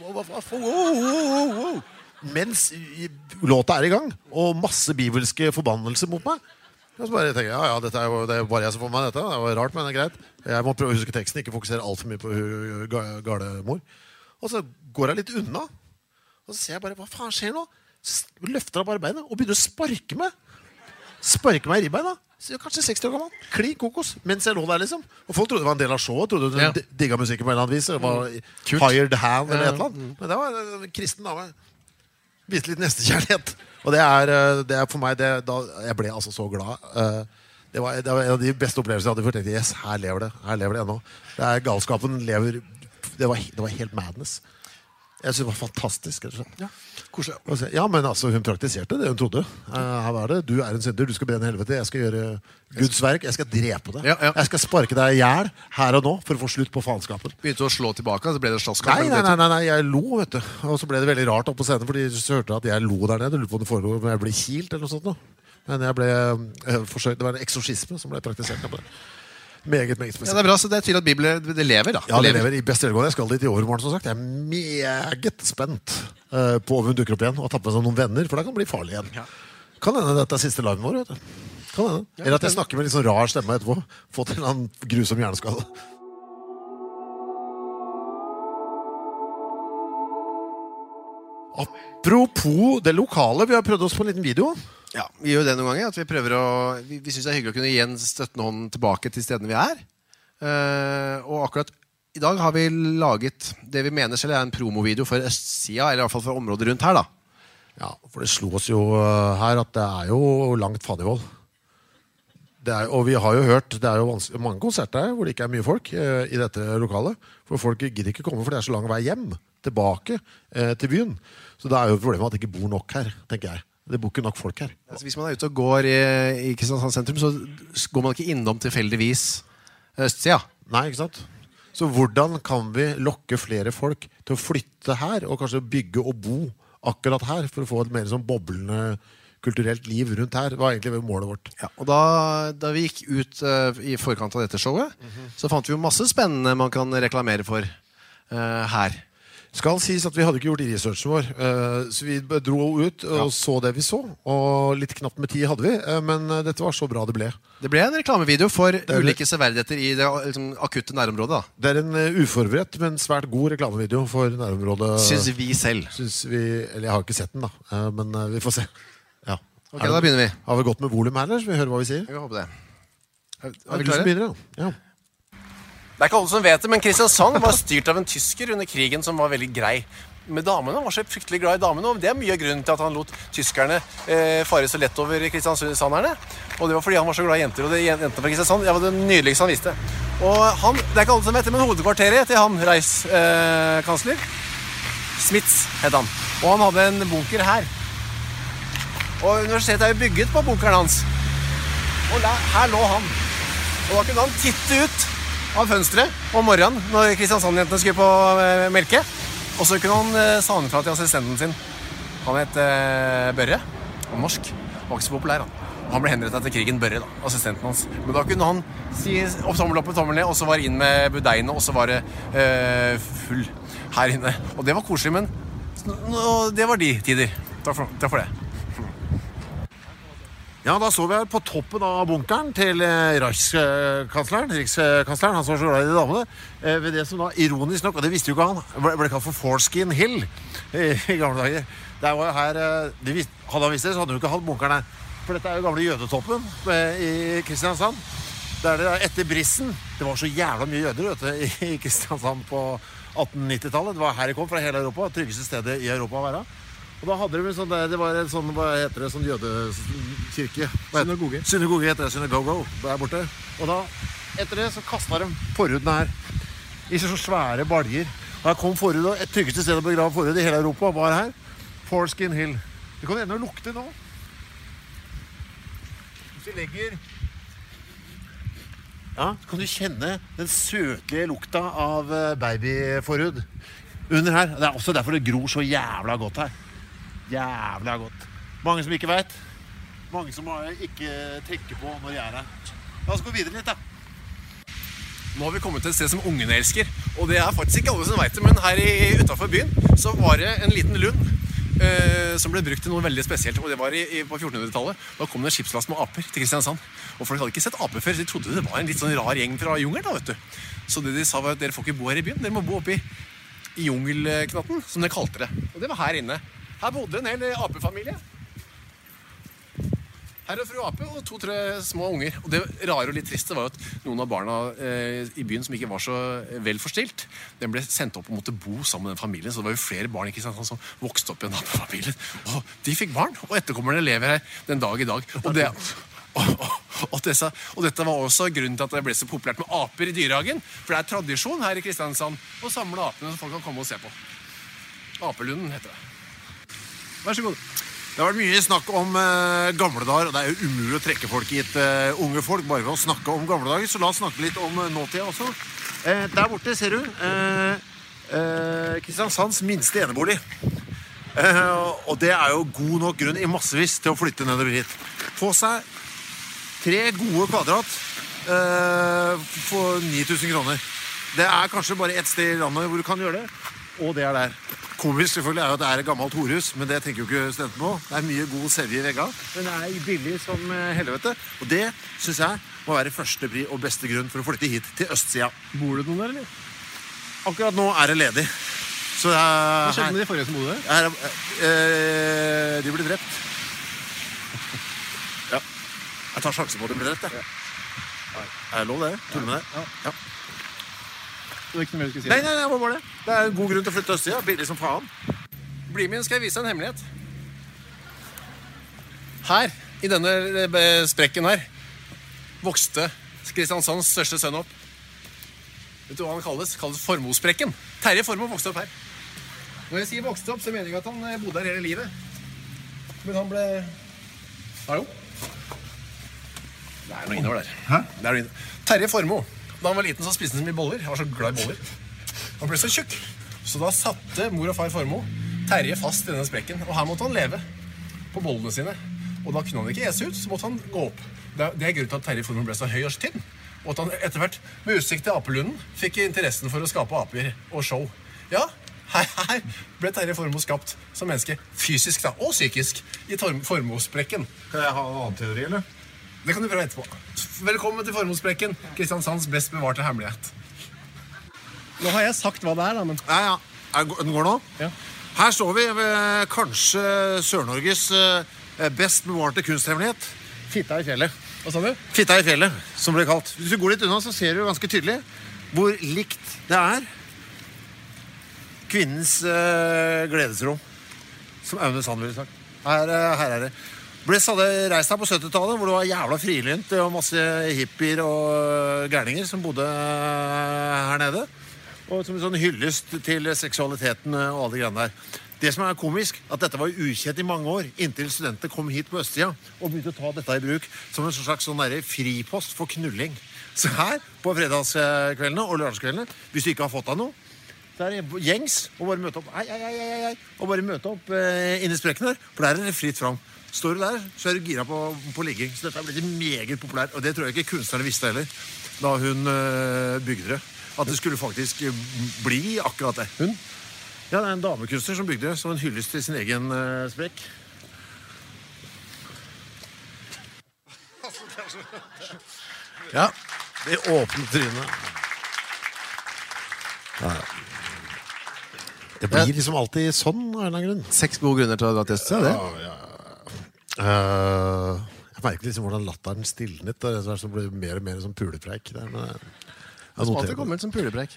Mens låta er i gang, og masse bibelske forbannelser mot meg. Og så bare tenker jeg, ja, det er bare jeg som får meg dette. Det var rart, men det er greit. Jeg må prøve å huske teksten, ikke fokusere alt for mye på galemor. Og så går jeg litt unna, og så ser jeg bare, hva faen skjer nå? Løfter av bare beina og begynner å sparke meg i ribbeina. Kanskje 60 år gammel, kli kokos mens jeg lå der liksom. Og folk trodde det var en del av showet, trodde du digget musikken på en eller annen vis. Det var hired hand eller et eller annet. Men det var en kristen dame. Viste litt nestekjærlighet. Og det er for meg da jeg ble altså så glad. Det var en av de beste opplevelsene jeg hadde. For jeg tenkte, yes, her lever det ennå. Galskapen lever. Det var helt madness. Jeg synes det var fantastisk. Ja, koselig. Ja, men altså, hun praktiserte det hun trodde. Her var det, du er en synder, du skal brenne helvete. Jeg skal gjøre Guds verk, jeg skal drepe deg. Jeg skal sparke deg i hjel her og nå for å få slutt på faenskapen. Begynte å slå tilbake, så ble det slåsskamp? Nei, jeg lo, vet du. Og så ble det veldig rart opp på scenen, fordi så hørte at jeg lo der nede. Du lurte på om det foregår, men jeg ble kilt eller noe sånt nå. Men jeg ble forsøkt, det var en eksorsisme som ble praktisert på det. Meget spesielt. Ja, det er bra, så det er tydelig at Bibelen, det lever da. Ja, det lever i beste velgående. Jeg skal dit i Årvården, som sagt. Jeg er meget spent på om hun dukker opp igjen og tapper med seg noen venner, for det kan bli farlig igjen. Ja. Kan hende dette er siste liven vår, vet du. Kan hende. Eller at jeg snakker med litt sånn rar stemme etterpå. Fått en eller annen grusom hjerneskade. Apropos det lokale, vi har prøvd oss på en liten video. Ja, vi gjør det noen ganger, at vi prøver vi synes det er hyggelig å kunne gi en støttende hånd tilbake til stedene vi er. Og akkurat i dag har vi laget det vi mener selv er en promovideo for østsida, eller i hvert fall for området rundt her da. Ja, for det slo oss jo her at det er jo langt Fannyvoll. Og vi har jo hørt, det er jo mange konserter hvor det ikke er mye folk i dette lokalet. For folk gidder ikke komme, for det er så lang vei hjem, tilbake til byen. Så det er jo problemet at det ikke bor nok her, tenker jeg. Det bor ikke nok folk her. Altså, hvis man er ute og går i Kristiansand sentrum, så går man ikke innom tilfeldigvis østsida. Nei, ikke sant? Så hvordan kan vi lokke flere folk til å flytte her, og kanskje bygge og bo akkurat her, for å få et mer sånn boblende kulturelt liv rundt her? Det var egentlig målet vårt. Ja, og da vi gikk ut i forkant av dette showet, så fant vi jo masse spennende man kan reklamere for her. Skal sies at vi hadde ikke gjort researchen vår, så vi dro ut og så det vi så, og litt knapt med tid hadde vi, men dette var så bra det ble. Det ble en reklamevideo for ulike severdigheter i det liksom, akutte nærområdet. Da. Det er en uforberedt, men svært god reklamevideo for nærområdet. Synes vi selv. Eller jeg har ikke sett den da, men vi får se. Ja. Ok, da begynner vi. Har vi gått med volum her, eller? Så vi hører hva vi sier? Jeg håper det. Er vi klare? Ja. Det er ikke alle som vet det, men Kristiansand var styrt av en tysker under krigen som var veldig grei med damene. Han var så fryktelig glad i damene, og det er mye av grunnen til at han lot tyskerne fare så lett over kristiansanderne. Og det var fordi han var så glad i jenter, og det jentene fra Kristiansand, det var det nydeligste han visste. Og han, det er ikke alle som vet det, men hovedkvarteret til han, reiskansler, Smits het han. Og han hadde en bunker her. Og universitetet er jo bygget på bunkeren hans. Og her lå han. Og da kunne han titte ut av fønstret om morgenen når Kristiansand-jentene skulle på melke. Og så kunne han sa han fra til assistenten sin. Han het Børre, og norsk. Han var ikke så populær, han. Han ble henrettet etter krigen, Børre, da, assistenten hans. Men da kunne han si opp tommel opp og tommel ned, og så var inn med budeiene, og så var det full her inne. Og det var koselig, men det var de tider. Takk for det. Ja, da så vi her på toppen av bunkeren til rikskansleren, han som var så glad i de damene, ved det som da, ironisk nok, og det visste jo ikke han, ble kalt for Foreskin Hill i gamle dager. Det var jo her, hadde han visst det, så hadde han jo ikke hatt bunkeren her. For dette er jo gamle jødetoppen i Kristiansand. Der det etter Brissen, det var så jævla mye jøder, vet du, i Kristiansand på 1890-tallet. Det var her de kom fra hele Europa, tryggeste stedet i Europa å være. Og da hadde de sånn der, det var en sånn, hva heter det, sånn jødekirke. Synagoge. Synagoge heter det, synagogo, der borte. Og da, etter det, så kastet de forhudene her i så svære baljer. Og her kom forhud, og et tryggeste sted å begrave forhud i hele Europa var her. Foreskin Hill. Det kan enda lukte nå. Hvis vi legger... Ja, så kan du kjenne den søtlige lukta av babyforhud under her. Det er også derfor det gror så jævla godt her. Jævla godt. Mange som ikke vet. Mange som ikke tenker på når jeg er her. La oss gå videre litt da. Nå har vi kommet til et sted som ungene elsker. Og det er faktisk ikke alle som vet det, men her utenfor byen så var det en liten lund som ble brukt til noe veldig spesielt. Og det var på 1400-tallet. Da kom det en skipslast med aper til Kristiansand. Og folk hadde ikke sett aper før, så de trodde det var en litt sånn rar gjeng fra jungelen da, vet du. Så det de sa var at dere får ikke bo her i byen, dere må bo oppe i jungelknatten, som de kalte det. Og det var her inne. Her bodde en hel apefamilie. Herr og fru ape og 2-3 små unger. Og det rare og litt triste var jo at noen av barna i byen som ikke var så vel forstilt, den ble sendt opp og måtte bo sammen med den familien. Så det var jo flere barn ikke sant, som vokste opp i en apefamilie. Og de fikk barn, og etterkommerne lever her den dag i dag. Og dette var også grunnen til at det ble så populært med aper i dyrehagen. For det er tradisjon her i Kristiansand å samle apene så folk kan komme og se på. Apelunden heter det. Vær så god. Det har vært mye snakk om gamle dager, og det er jo umulig å trekke folk hit, unge folk, bare ved å snakke om gamle dager, så la oss snakke litt om nåtida også. Der borte ser du Kristiansands minste enebolig. Og det er jo god nok grunn i massevis til å flytte nedover hit. Få seg 3 gode kvadrat for 9.000 kroner. Det er kanskje bare et sted i landet hvor du kan gjøre det, og det er der. Komisk selvfølgelig er jo at det er et gammelt horhus, men det tenker jo ikke studenten på. Det er mye god sevje i vegga, men det er billig som helvete. Og det synes jeg må være første pri og beste grunn for å flytte hit til østsida. Bor det noen der, eller? Akkurat nå er det ledig. Så Hva skjedde med de forrige som bodde der? De ble drept. Ja. Jeg tar sjansen på at de ble drept, jeg. Er det lov det? Tuller med det? Ja. Det var ikke noe mer du skulle si. Nei, hva var det? Det er en god grunn til å flytte til Østsida. Billig som faen. Bli med, skal jeg vise deg en hemmelighet. Her, i denne sprekken her, vokste Kristiansands største sønn opp. Vet du hva han kalles? Kalles Formoe-sprekken. Terje Formoe vokste opp her. Når jeg sier vokste opp, så mener jeg ikke at han bodde her hele livet. Men han ble... Hallo? Det er noe innover der. Hæ? Det er noe innover. Terje Formoe. Da han var liten, så spiste han så mye boller. Han var så glad i boller. Han ble så tjukk. Så da satte mor og far Formoe Terje fast i denne sprekken. Og her måtte han leve på bollene sine. Og da kunne han ikke ese ut, så måtte han gå opp. Det er grunnen til at Terje Formoe ble så høy og tynn. Og at han etter hvert, med utsikt til apelunden, fikk interessen for å skape aper og show. Ja, her ble Terje Formoe skapt som menneske fysisk da, og psykisk i Formoe-sprekken. Kan jeg ha en annen teori, eller? Det kan du prøve etterpå. Velkommen til Formoe-sprekken, Kristiansands best bevarte hemmelighet. Nå har jeg sagt hva det er da, men... Ja. Den går nå? Ja. Her står vi ved kanskje Sør-Norges best bevarte kunsthemmelighet. Fitta i fjellet. Hva sa du? Fitta i fjellet, som ble kalt. Hvis du går litt unna, så ser du ganske tydelig hvor likt det er kvinnens gledesrom, som Aune Sand ville sagt. Her er det. Ble reist her på 70-tallet, hvor det var jævla frilynt og masse hippier og gærninger som bodde her nede. Og som en sånn hyllest til seksualiteten og alle de greiene der. Det som er komisk, at dette var ukjent i mange år, inntil studenter kom hit på Østsida og begynte å ta dette i bruk som en slags sånn der fripost for knulling. Så her, på fredagskveldene og lørdagskveldene, hvis du ikke har fått deg noe, så er det gjengs og bare møte opp, og bare møte opp inn i sprekken her, for der er det fritt fram. Står du der, så er du gira på ligging. Så dette er blitt meget populært, og det tror jeg ikke kunstnerne visste heller, da hun bygde det. At det skulle faktisk bli akkurat det. Hun? Ja, det er en damekunstner som bygde det som en hyllest til sin egen sprekk. Ja, det åpne trynet. Ja. Det blir liksom alltid sånn, av en eller annen grunn. 6 gode grunner til å dra til Østsida, det? Jeg merker liksom hvordan latteren stilnet. Det er som blir mer og mer som pulepreik. Det har alltid kommet som pulepreik.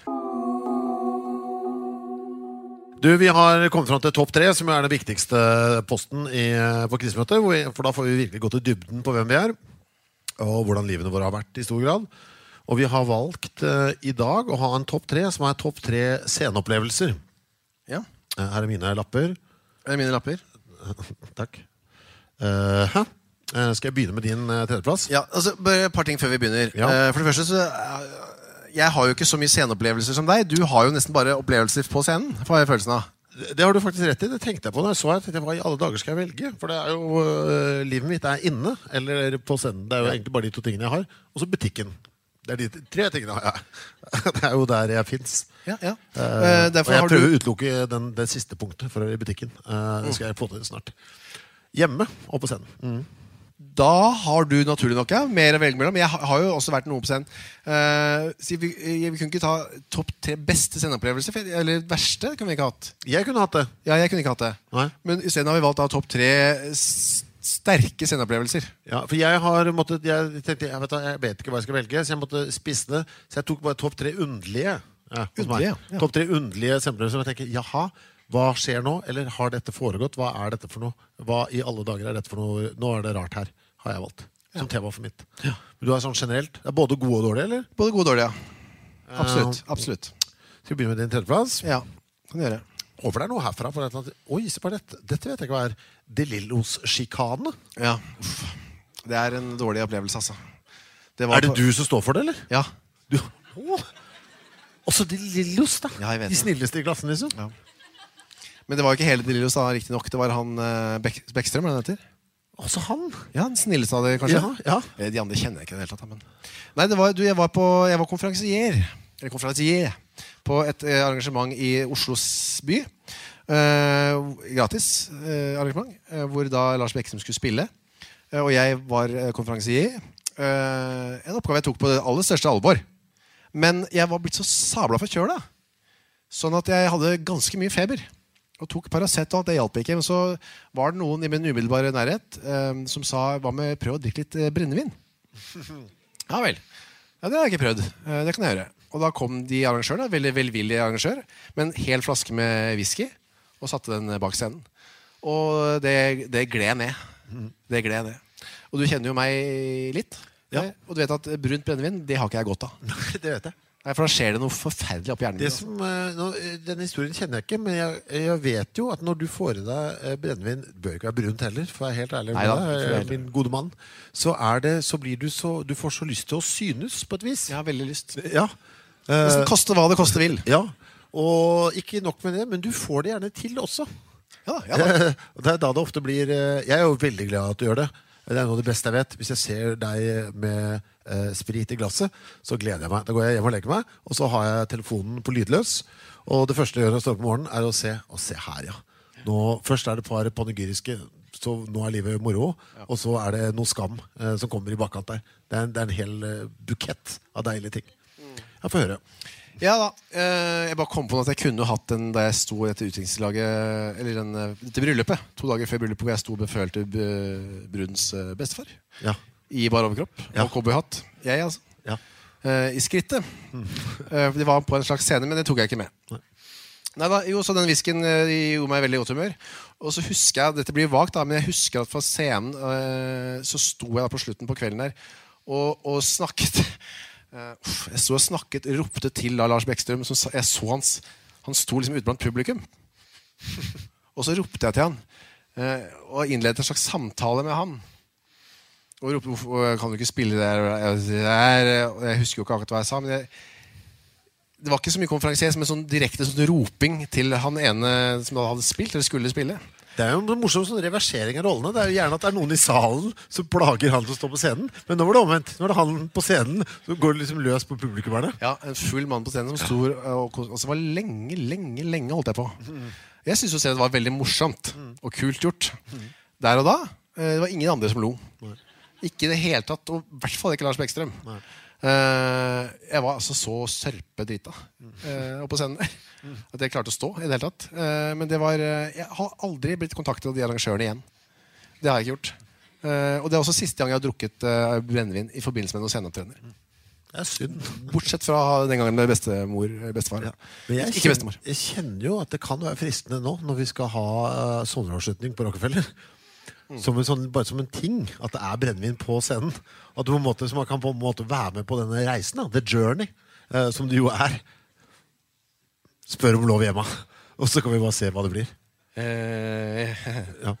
Du, vi har kommet fram til topp 3, som er den viktigste posten på krisemøtet, for da får vi virkelig gå til dybden på hvem vi er, og hvordan livene våre har vært i stor grad. Og vi har valgt i dag å ha en topp 3, som er topp 3 sceneopplevelser. Ja. Her er mine lapper. Er det mine lapper? Takk. Skal jeg begynne med din tredjeplass? Ja, altså, et par ting før vi begynner. Ja. For det første så... Jeg har jo ikke så mye sceneopplevelser som deg. Du har jo nesten bare opplevelser på scenen, får jeg følelsen av. Det har du faktisk rett i. Det tenkte jeg på når jeg så her. Hva i alle dager skal jeg velge? For det er jo, livet mitt er inne, eller på scenen. Det er jo egentlig bare de 2 tingene jeg har. Og så butikken. Det er de 3 tingene jeg har. Det er jo der jeg finnes. Ja. Og jeg prøver å utelukke det siste punktet for i butikken. Det skal jeg få til snart. Hjemme og på scenen. Da har du naturlig nok mer å velge mellom. Jeg har jo også vært noe på scenen. Vi kunne ikke ta topp 3 beste sceneopplevelser, eller verste kunne vi ikke hatt. Jeg kunne hatt det. Ja, jeg kunne ikke hatt det. Nei. Men i stedet har vi valgt topp 3 sterke sceneopplevelser. Ja, for jeg har måttet, jeg vet ikke hva jeg skal velge, så jeg måtte spisse det. Så jeg tok bare topp 3 underlige. Underlige, ja. Topp 3 underlige sceneopplevelser. Jeg tenker, jaha, hva skjer nå? Eller har dette foregått? Hva er dette for noe? Hva i alle dager er dette for noe? Nå er det rart her, har jeg valgt. Som tema for mitt. Ja. Du er sånn generelt. Det er både gode og dårlige, eller? Både gode og dårlige, ja. Absolutt. Skal vi begynne med din tredjeplass? Ja, kan du gjøre. Og for det er noe herfra. Oi, se på dette. Dette vet jeg ikke hva er. De Lillos-skikane. Ja, det er en dårlig opplevelse, altså. Er det du som står for det, eller? Ja. Også de Lillos, da. Ja, jeg vet de snilleste i klassen, liksom. Ja. Men det var jo ikke hele de Lillos, da, riktig nok. Det var han Bekkstrøm, hva den heter? Også han? Ja, den snilleste av det, kanskje. Ja. De andre kjenner jeg ikke i det hele tatt. Men... Nei, jeg var konferansier på et arrangement i Oslos by. Gratis arrangement, hvor da Lars Bekkstrøm skulle spille. Og jeg var konferansier. En oppgave jeg tok på det aller største alvor. Men jeg var blitt så sabla forkjøla. Sånn at jeg hadde ganske mye feber. Og tok Paracet og alt, det hjalp ikke. Men så var det noen i min umiddelbare nærhet som sa, hva med prøv å drikke litt brennevin? Ja vel. Ja, det har jeg ikke prøvd. Det kan jeg gjøre. Og da kom de arrangørene, veldig velvillige arrangør, med en hel flaske med whisky, og satte den bak scenen. Og det gled ned. Det gled ned. Og du kjenner jo meg litt. Ja. Og du vet at brunt brennevin, det har ikke jeg godt av. Det vet jeg. Nei, for da skjer det noe forferdelig opp i hjernen. Denne historien kjenner jeg ikke, men jeg vet jo at når du får i deg brennevin, bør ikke være brunt heller, for jeg er helt ærlig med deg, min gode mann, så blir du får så lyst til å synes på et vis. Jeg har veldig lyst. Ja. Koste hva det koste vil. Ja, og ikke nok med det, men du får det gjerne til også. Ja da. Det er da det ofte blir, jeg er jo veldig glad at du gjør det. Det er noe av det beste jeg vet. Hvis jeg ser deg med sprit i glasset, så gleder jeg meg. Da går jeg hjem og leker meg, og så har jeg telefonen på lydløs. Og det første jeg gjør når jeg står opp om morgenen, er å se her, ja. Først er det et par panegyriske, så nå er livet moro, og så er det noe skam som kommer i bakkant der. Det er en hel bukett av deilige ting. Jeg får høre. Ja da, jeg bare kom på at jeg kunne hatt den da jeg sto i dette utviklingslaget, eller dette bryllupet, 2 dager før bryllupet, hvor jeg sto og befølte Bruns bestefar. Ja. I bar overkropp, og cowboyhatt. Jeg altså. Ja. I skrittet. Det var på en slags scene, men det tok jeg ikke med. Neida, jo, så den whiskyen gjorde meg veldig godt humør. Og så husker jeg, dette blir vagt da, men jeg husker at fra scenen, så sto jeg da på slutten på kvelden der, og snakket... Jeg sto og snakket, ropte til Lars Beckstrøm, jeg så han sto liksom ute blant publikum. Og så ropte jeg til han, og innledet en slags samtale med han. Og ropte, kan du ikke spille der? Jeg husker jo ikke akkurat hva jeg sa, men det var ikke så mye konferansier, men sånn direkte sånn roping til han ene som hadde spilt, eller skulle spille. Det er jo en morsom sånn reversering av rollene. Det er jo gjerne at det er noen i salen som plager han som står på scenen. Men nå var det omvendt. Nå er det han på scenen, så går det liksom løs på publikummerne. Ja, en full mann på scenen som stor, og så var lenge holdt jeg på. Jeg synes jo selv det var veldig morsomt og kult gjort. Der og da, det var ingen andre som lo. Ikke i det hele tatt, og i hvert fall ikke Lars Beckstrøm. Jeg var altså så sørpedrita på scenen der at jeg klarte å stå i det hele tatt. Men det var, jeg har aldri blitt kontaktet av de arrangørene igjen. Det har jeg ikke gjort. Og det er også siste gang jeg har drukket brennevin i forbindelse med noen sceneopptredener. Det er synd. Bortsett fra den gangen med bestefar. Ja. Ikke bestemor. Jeg kjenner jo at det kan være fristende nå når vi skal ha sommeravslutning på Rockefeller. Bare som en ting at det er brennevin på scenen, at du på en måte, så man kan på en måte være med på denne reisen, the journey, som det jo er. Spør om lov hjemme, og så kan vi bare se hva det blir. Ja.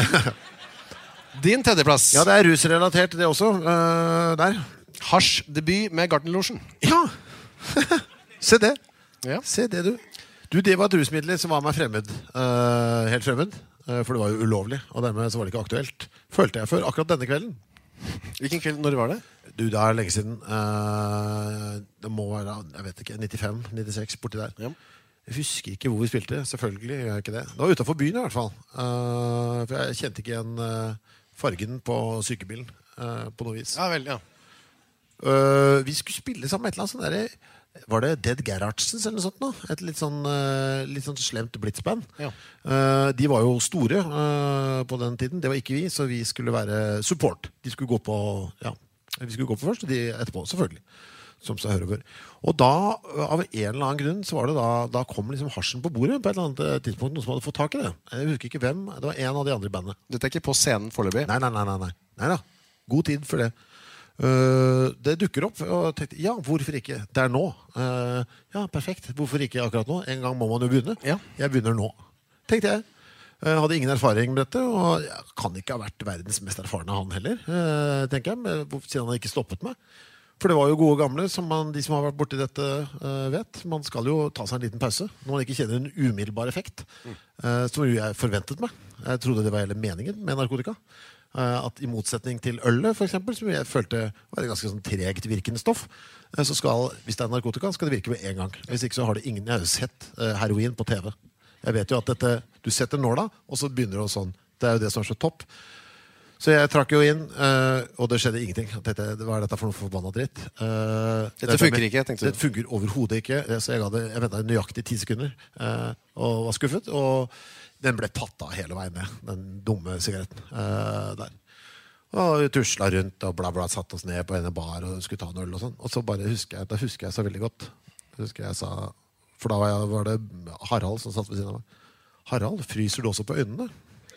Din tredjeplass. Ja, det er rusrelatert det også, der. Hasjdebut med Gartnerlosjen. Ja. Se det. Ja. Se det, du. Det var et rusmiddel som var meg fremmed, helt fremmed. For det var jo ulovlig, og dermed så var det ikke aktuelt, følte jeg for akkurat denne kvelden. Hvilken kveld, når var det? Du, det er lenge siden. Det må være, jeg vet ikke, 95-96 borti der. Ja. Jeg husker ikke hvor vi spilte, selvfølgelig gjør jeg ikke det. Det var utenfor byen i hvert fall. For jeg kjente ikke igjen fargen på sykebilen på noe vis. Ja vel, ja. Vi skulle spille sammen med et eller annet sånt der. Var det Dead Gerhardsens eller noe sånt nå? Et litt sånn slemt blitzband. Ja. De var jo store på den tiden. Det var ikke vi, så vi skulle være support. De skulle gå på, ja, vi skulle gå på først, og de etterpå, selvfølgelig. Som så hører over. Og da, av en eller annen grunn, så var det da kom liksom hasjen på bordet på et eller annet tidspunkt, noen som hadde fått tak i det. Jeg husker ikke hvem, det var en av de andre i bandet. Dette er ikke på scenen foreløpig? Nei da. God tid for det. Det dukker opp, og jeg tenkte, ja, hvorfor ikke? Det er nå. Ja, perfekt. Hvorfor ikke akkurat nå? En gang må man jo begynne. Ja. Jeg begynner nå, tenkte jeg. Hadde ingen erfaring med dette, og jeg kan ikke ha vært verdens mest erfarne han heller, tenker jeg, siden han ikke stoppet meg. For det var jo gode gamle, som de som har vært borti dette vet. Man skal jo ta seg en liten pause, når man ikke kjenner en umiddelbar effekt, som jeg forventet meg. Jeg trodde det var hele meningen med narkotika. At i motsetning til ølet, for eksempel, som jeg følte var et ganske sånn tregt virkende stoff, så skal, hvis det er narkotika, skal det virke med en gang. Hvis ikke så har det ingen, jeg har jo sett heroin på TV. Jeg vet jo at dette, du setter nåla, og så begynner det sånn. Det er jo det som er så topp. Så jeg trakk jo inn, og det skjedde ingenting. Hva er dette for noe forbannet dritt? Dette funker ikke, tenkte du. Det funker overhodet ikke. Så jeg ventet nøyaktig 10 sekunder, og var skuffet, og den ble tatt av hele veien ned, den dumme sigaretten der. Og vi tuslet rundt, og bla bla, satt oss ned på en bar, og skulle ta en øl og sånn. Og så bare husker jeg så veldig godt. Husker jeg sa, for da var det Harald som satt ved siden av meg. Harald, fryser du også på øynene?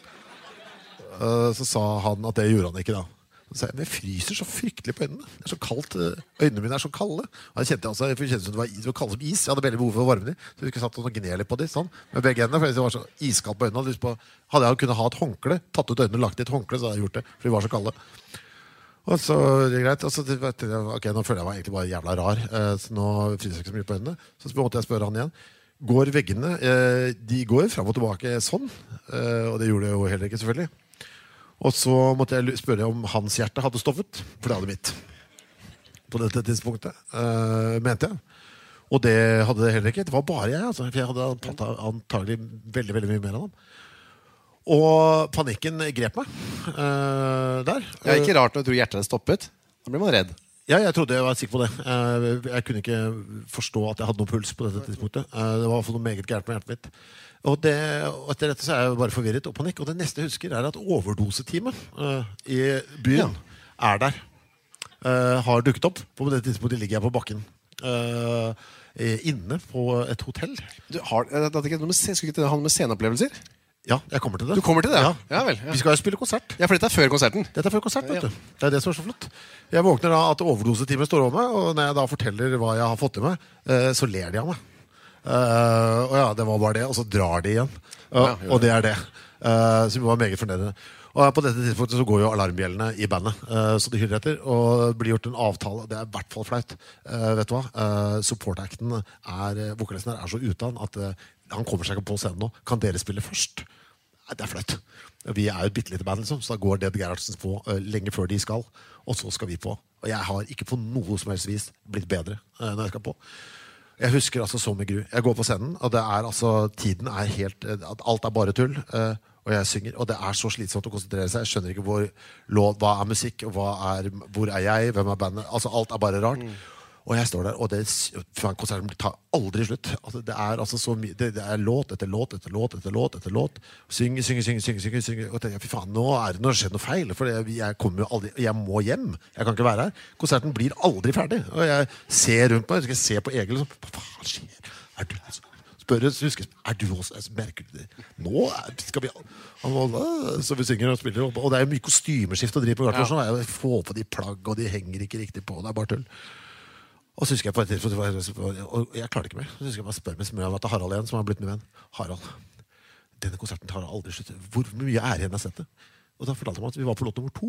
Så sa han at det gjorde han ikke da. Så sa jeg, men jeg fryser så fryktelig på øynene. Det så kaldt, øynene mine så kalde. Og jeg kjente også, jeg kjente som det var kaldt som is. Jeg hadde veldig behov for å varme dem. Så vi skulle satt og gne litt på dem, sånn. Med begge hendene, for det var så iskaldt på øynene. Hadde jeg kunnet ha et håndkle, tatt ut øynene og lagt i et håndkle, så hadde jeg gjort det. For de var så kalde. Og så, det er greit. Og så, ok, nå føler jeg meg egentlig bare jævla rar. Så nå fryser jeg ikke så mye på øynene. Så måtte jeg spørre han igjen. Går veggene, de går frem og tilbake sånn. Og det gjorde jeg jo heller ikke, selvfølgelig. Og så måtte jeg spørre om hans hjerte hadde stoppet, for det hadde mitt. På dette tidspunktet, mente jeg. Og det hadde det heller ikke. Det var bare jeg, altså. For jeg hadde antagelig veldig, veldig mye mer av dem. Og panikken grep meg der. Det er ikke rart når du tror hjertet hadde stoppet. Da blir man redd. Ja, jeg trodde jeg var sikker på det. Jeg kunne ikke forstå at jeg hadde noen puls på dette tidspunktet. Det var i hvert fall noe meget gærent med hjertet mitt. Og etter dette så er jeg bare forvirret og panikk. Og det neste jeg husker er at overdoseteamet i byen er der. Har dukket opp. På det tidspunktet ligger jeg på bakken. Inne på et hotell. Skulle ikke det ha noe med sceneopplevelser? Ja, jeg kommer til det. Du kommer til det? Ja vel. Ja. Vi skal jo spille konsert. Ja, for dette er før konserten. Dette er før konsert, vet du. Det er det som er så flott. Jeg våkner da at overdoseteamet står over meg, og når jeg da forteller hva jeg har fått til meg, så ler de av meg. Og ja, det var bare det, og så drar de igjen. Og det er det. Så vi var meget fornøyde. Og på dette tidspunktet så går jo alarmbjellene i bandet, så det hyller etter, og det blir gjort en avtale. Det er i hvert fall flaut. Vet du hva? Support-acten vokalisten her er så utan at han kommer seg ikke på scenen nå. Kan dere spille først? Nei, det er flaut. Vi er jo et bittelite band, liksom, så da går Dead Gerhardsen på lenge før de skal, og så skal vi på. Og jeg har ikke på noe som helst vis blitt bedre når jeg skal på. Jeg husker altså så mye gru. Jeg går på scenen, og det er altså, tiden er helt, alt er bare tull, og jeg synger, og det er så slitsomt å konsentrere seg. Jeg skjønner ikke hva er musikk, og hvor er jeg, hvem er bandet, altså alt er bare rart. Og jeg står der, og konserten tar aldri slutt. Altså, det er altså så mye, det er låt etter låt etter låt etter låt etter låt. Synge. Og tenker, fy faen, nå har det skjedd noe feil, for jeg kommer jo aldri, jeg må hjem. Jeg kan ikke være her. Konserten blir aldri ferdig. Og jeg ser rundt meg, jeg skal se på Egil, og så, hva faen skjer? Er du er du også, merker du det? Nå skal vi, så vi synger og spiller, og det er jo mye kostymeskift og driv på garten, og jeg får på de plagg, og de henger ikke riktig på, det er bare tull. Og så husker jeg på et tidspunkt, og jeg klarer ikke mer, så husker jeg bare spør meg som til Harald igjen, som har blitt min venn. Harald, denne konserten tar aldri slutt. Hvor mye er igjen jeg sett det? Og da fortalte han at vi var på låt nummer 2.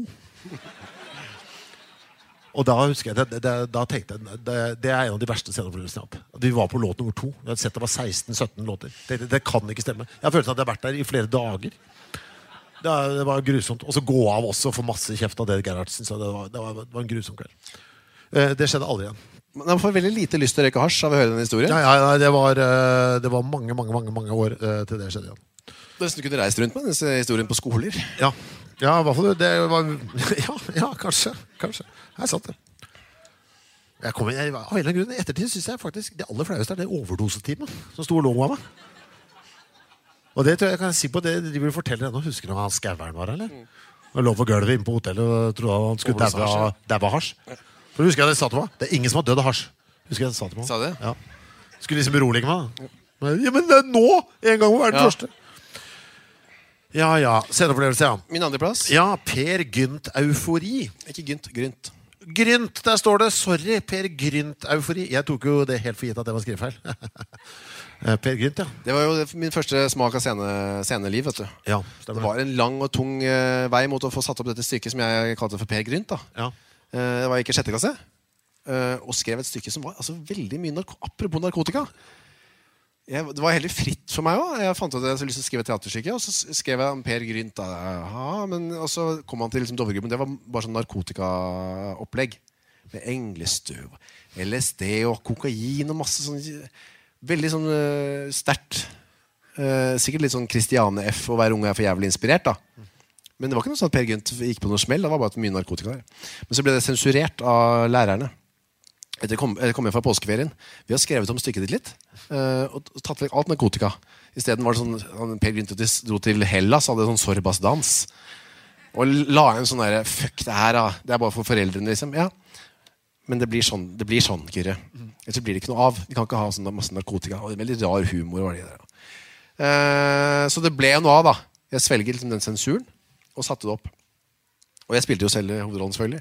Og da husker jeg, da tenkte jeg, det er en av de verste sceneopplevelsene jeg har hatt. Vi var på låt nummer 2. Jeg hadde sett det var 16-17 låter. Det kan ikke stemme. Jeg følte at jeg har vært der i flere dager. Det var grusomt. Og så gå av også og få masse kjeft av Dead Gerhardsen. Så det var en grusom kveld. Det skjedde aldri igjen. Men jeg får veldig lite lyst til å røyke hasj av å høre den historien. Ja, det var mange år til det skjedde igjen. Det du kunne reist rundt med denne historien på skoler. Ja, i hvert fall det var, ja, kanskje jeg satt det. Av en eller annen grunn, i ettertid synes jeg faktisk det aller flaueste er det overdoseteamet som stod og lå av meg. Og det tror jeg kan si på det de vil fortelle ennå. Husker du hva han skaueren var, eller? Han lå på gulvet inne på hotellet og trodde han skulle dabbe hasj. For du husker jeg det sa til meg? Det er ingen som har dødd av hasj. Husker jeg det sa til meg? Sa det? Ja. Skulle liksom berolige meg. Ja, men det er nå! En gang må være den første. Ja. Sceneopplevelse, ja. Min andre plass? Ja, Per Gynt Eufori. Ikke Gynt, Grynt. Grynt, der står det. Sorry, Per Gynt Eufori. Jeg tok jo det helt for gitt at det var skrivefeil. Per Gynt, ja. Det var jo min første smak av sceneliv, vet du. Ja, det var en lang og tung vei mot å få satt opp dette stykket som jeg kalte for Per Gynt, da. Ja. Det var ikke 6. klasse. Og skrev et stykke som var altså, veldig mye apropos narkotika. Det var heller fritt for meg også. Jeg fant ut at jeg hadde lyst til å skrive et teaterstykke, og så skrev jeg om Per Gynt. Og så kom han til liksom, Dovregruppen. Det var bare sånn narkotikaopplegg. Med englestøv, LSD og kokain og masse sånn veldig sånn sterkt. Sikkert litt sånn Christiane F. Å være ung er for jævlig inspirert, da. Men det var ikke noe sånn at Per Gynt gikk på noe smell. Det var bare mye narkotika der. Men så ble det sensurert av lærerne. Jeg kom hjem fra påskeferien. Vi har skrevet om stykket ditt litt. Og tatt vekk alt narkotika. I stedet var det sånn Per Gynt dro til Hellas, hadde sånn Sorbas-dans. Og la en sånn der, fuck det her da. Det bare for foreldrene liksom. Ja. Men det blir sånn, Kyrre. Ellers blir det ikke noe av. Vi kan ikke ha sånn masse narkotika. Og det er veldig rar humor var det der. Så det ble noe av da. Jeg svelger liksom den sensuren og satte det opp. Og jeg spilte jo selv hovedrollen selvfølgelig.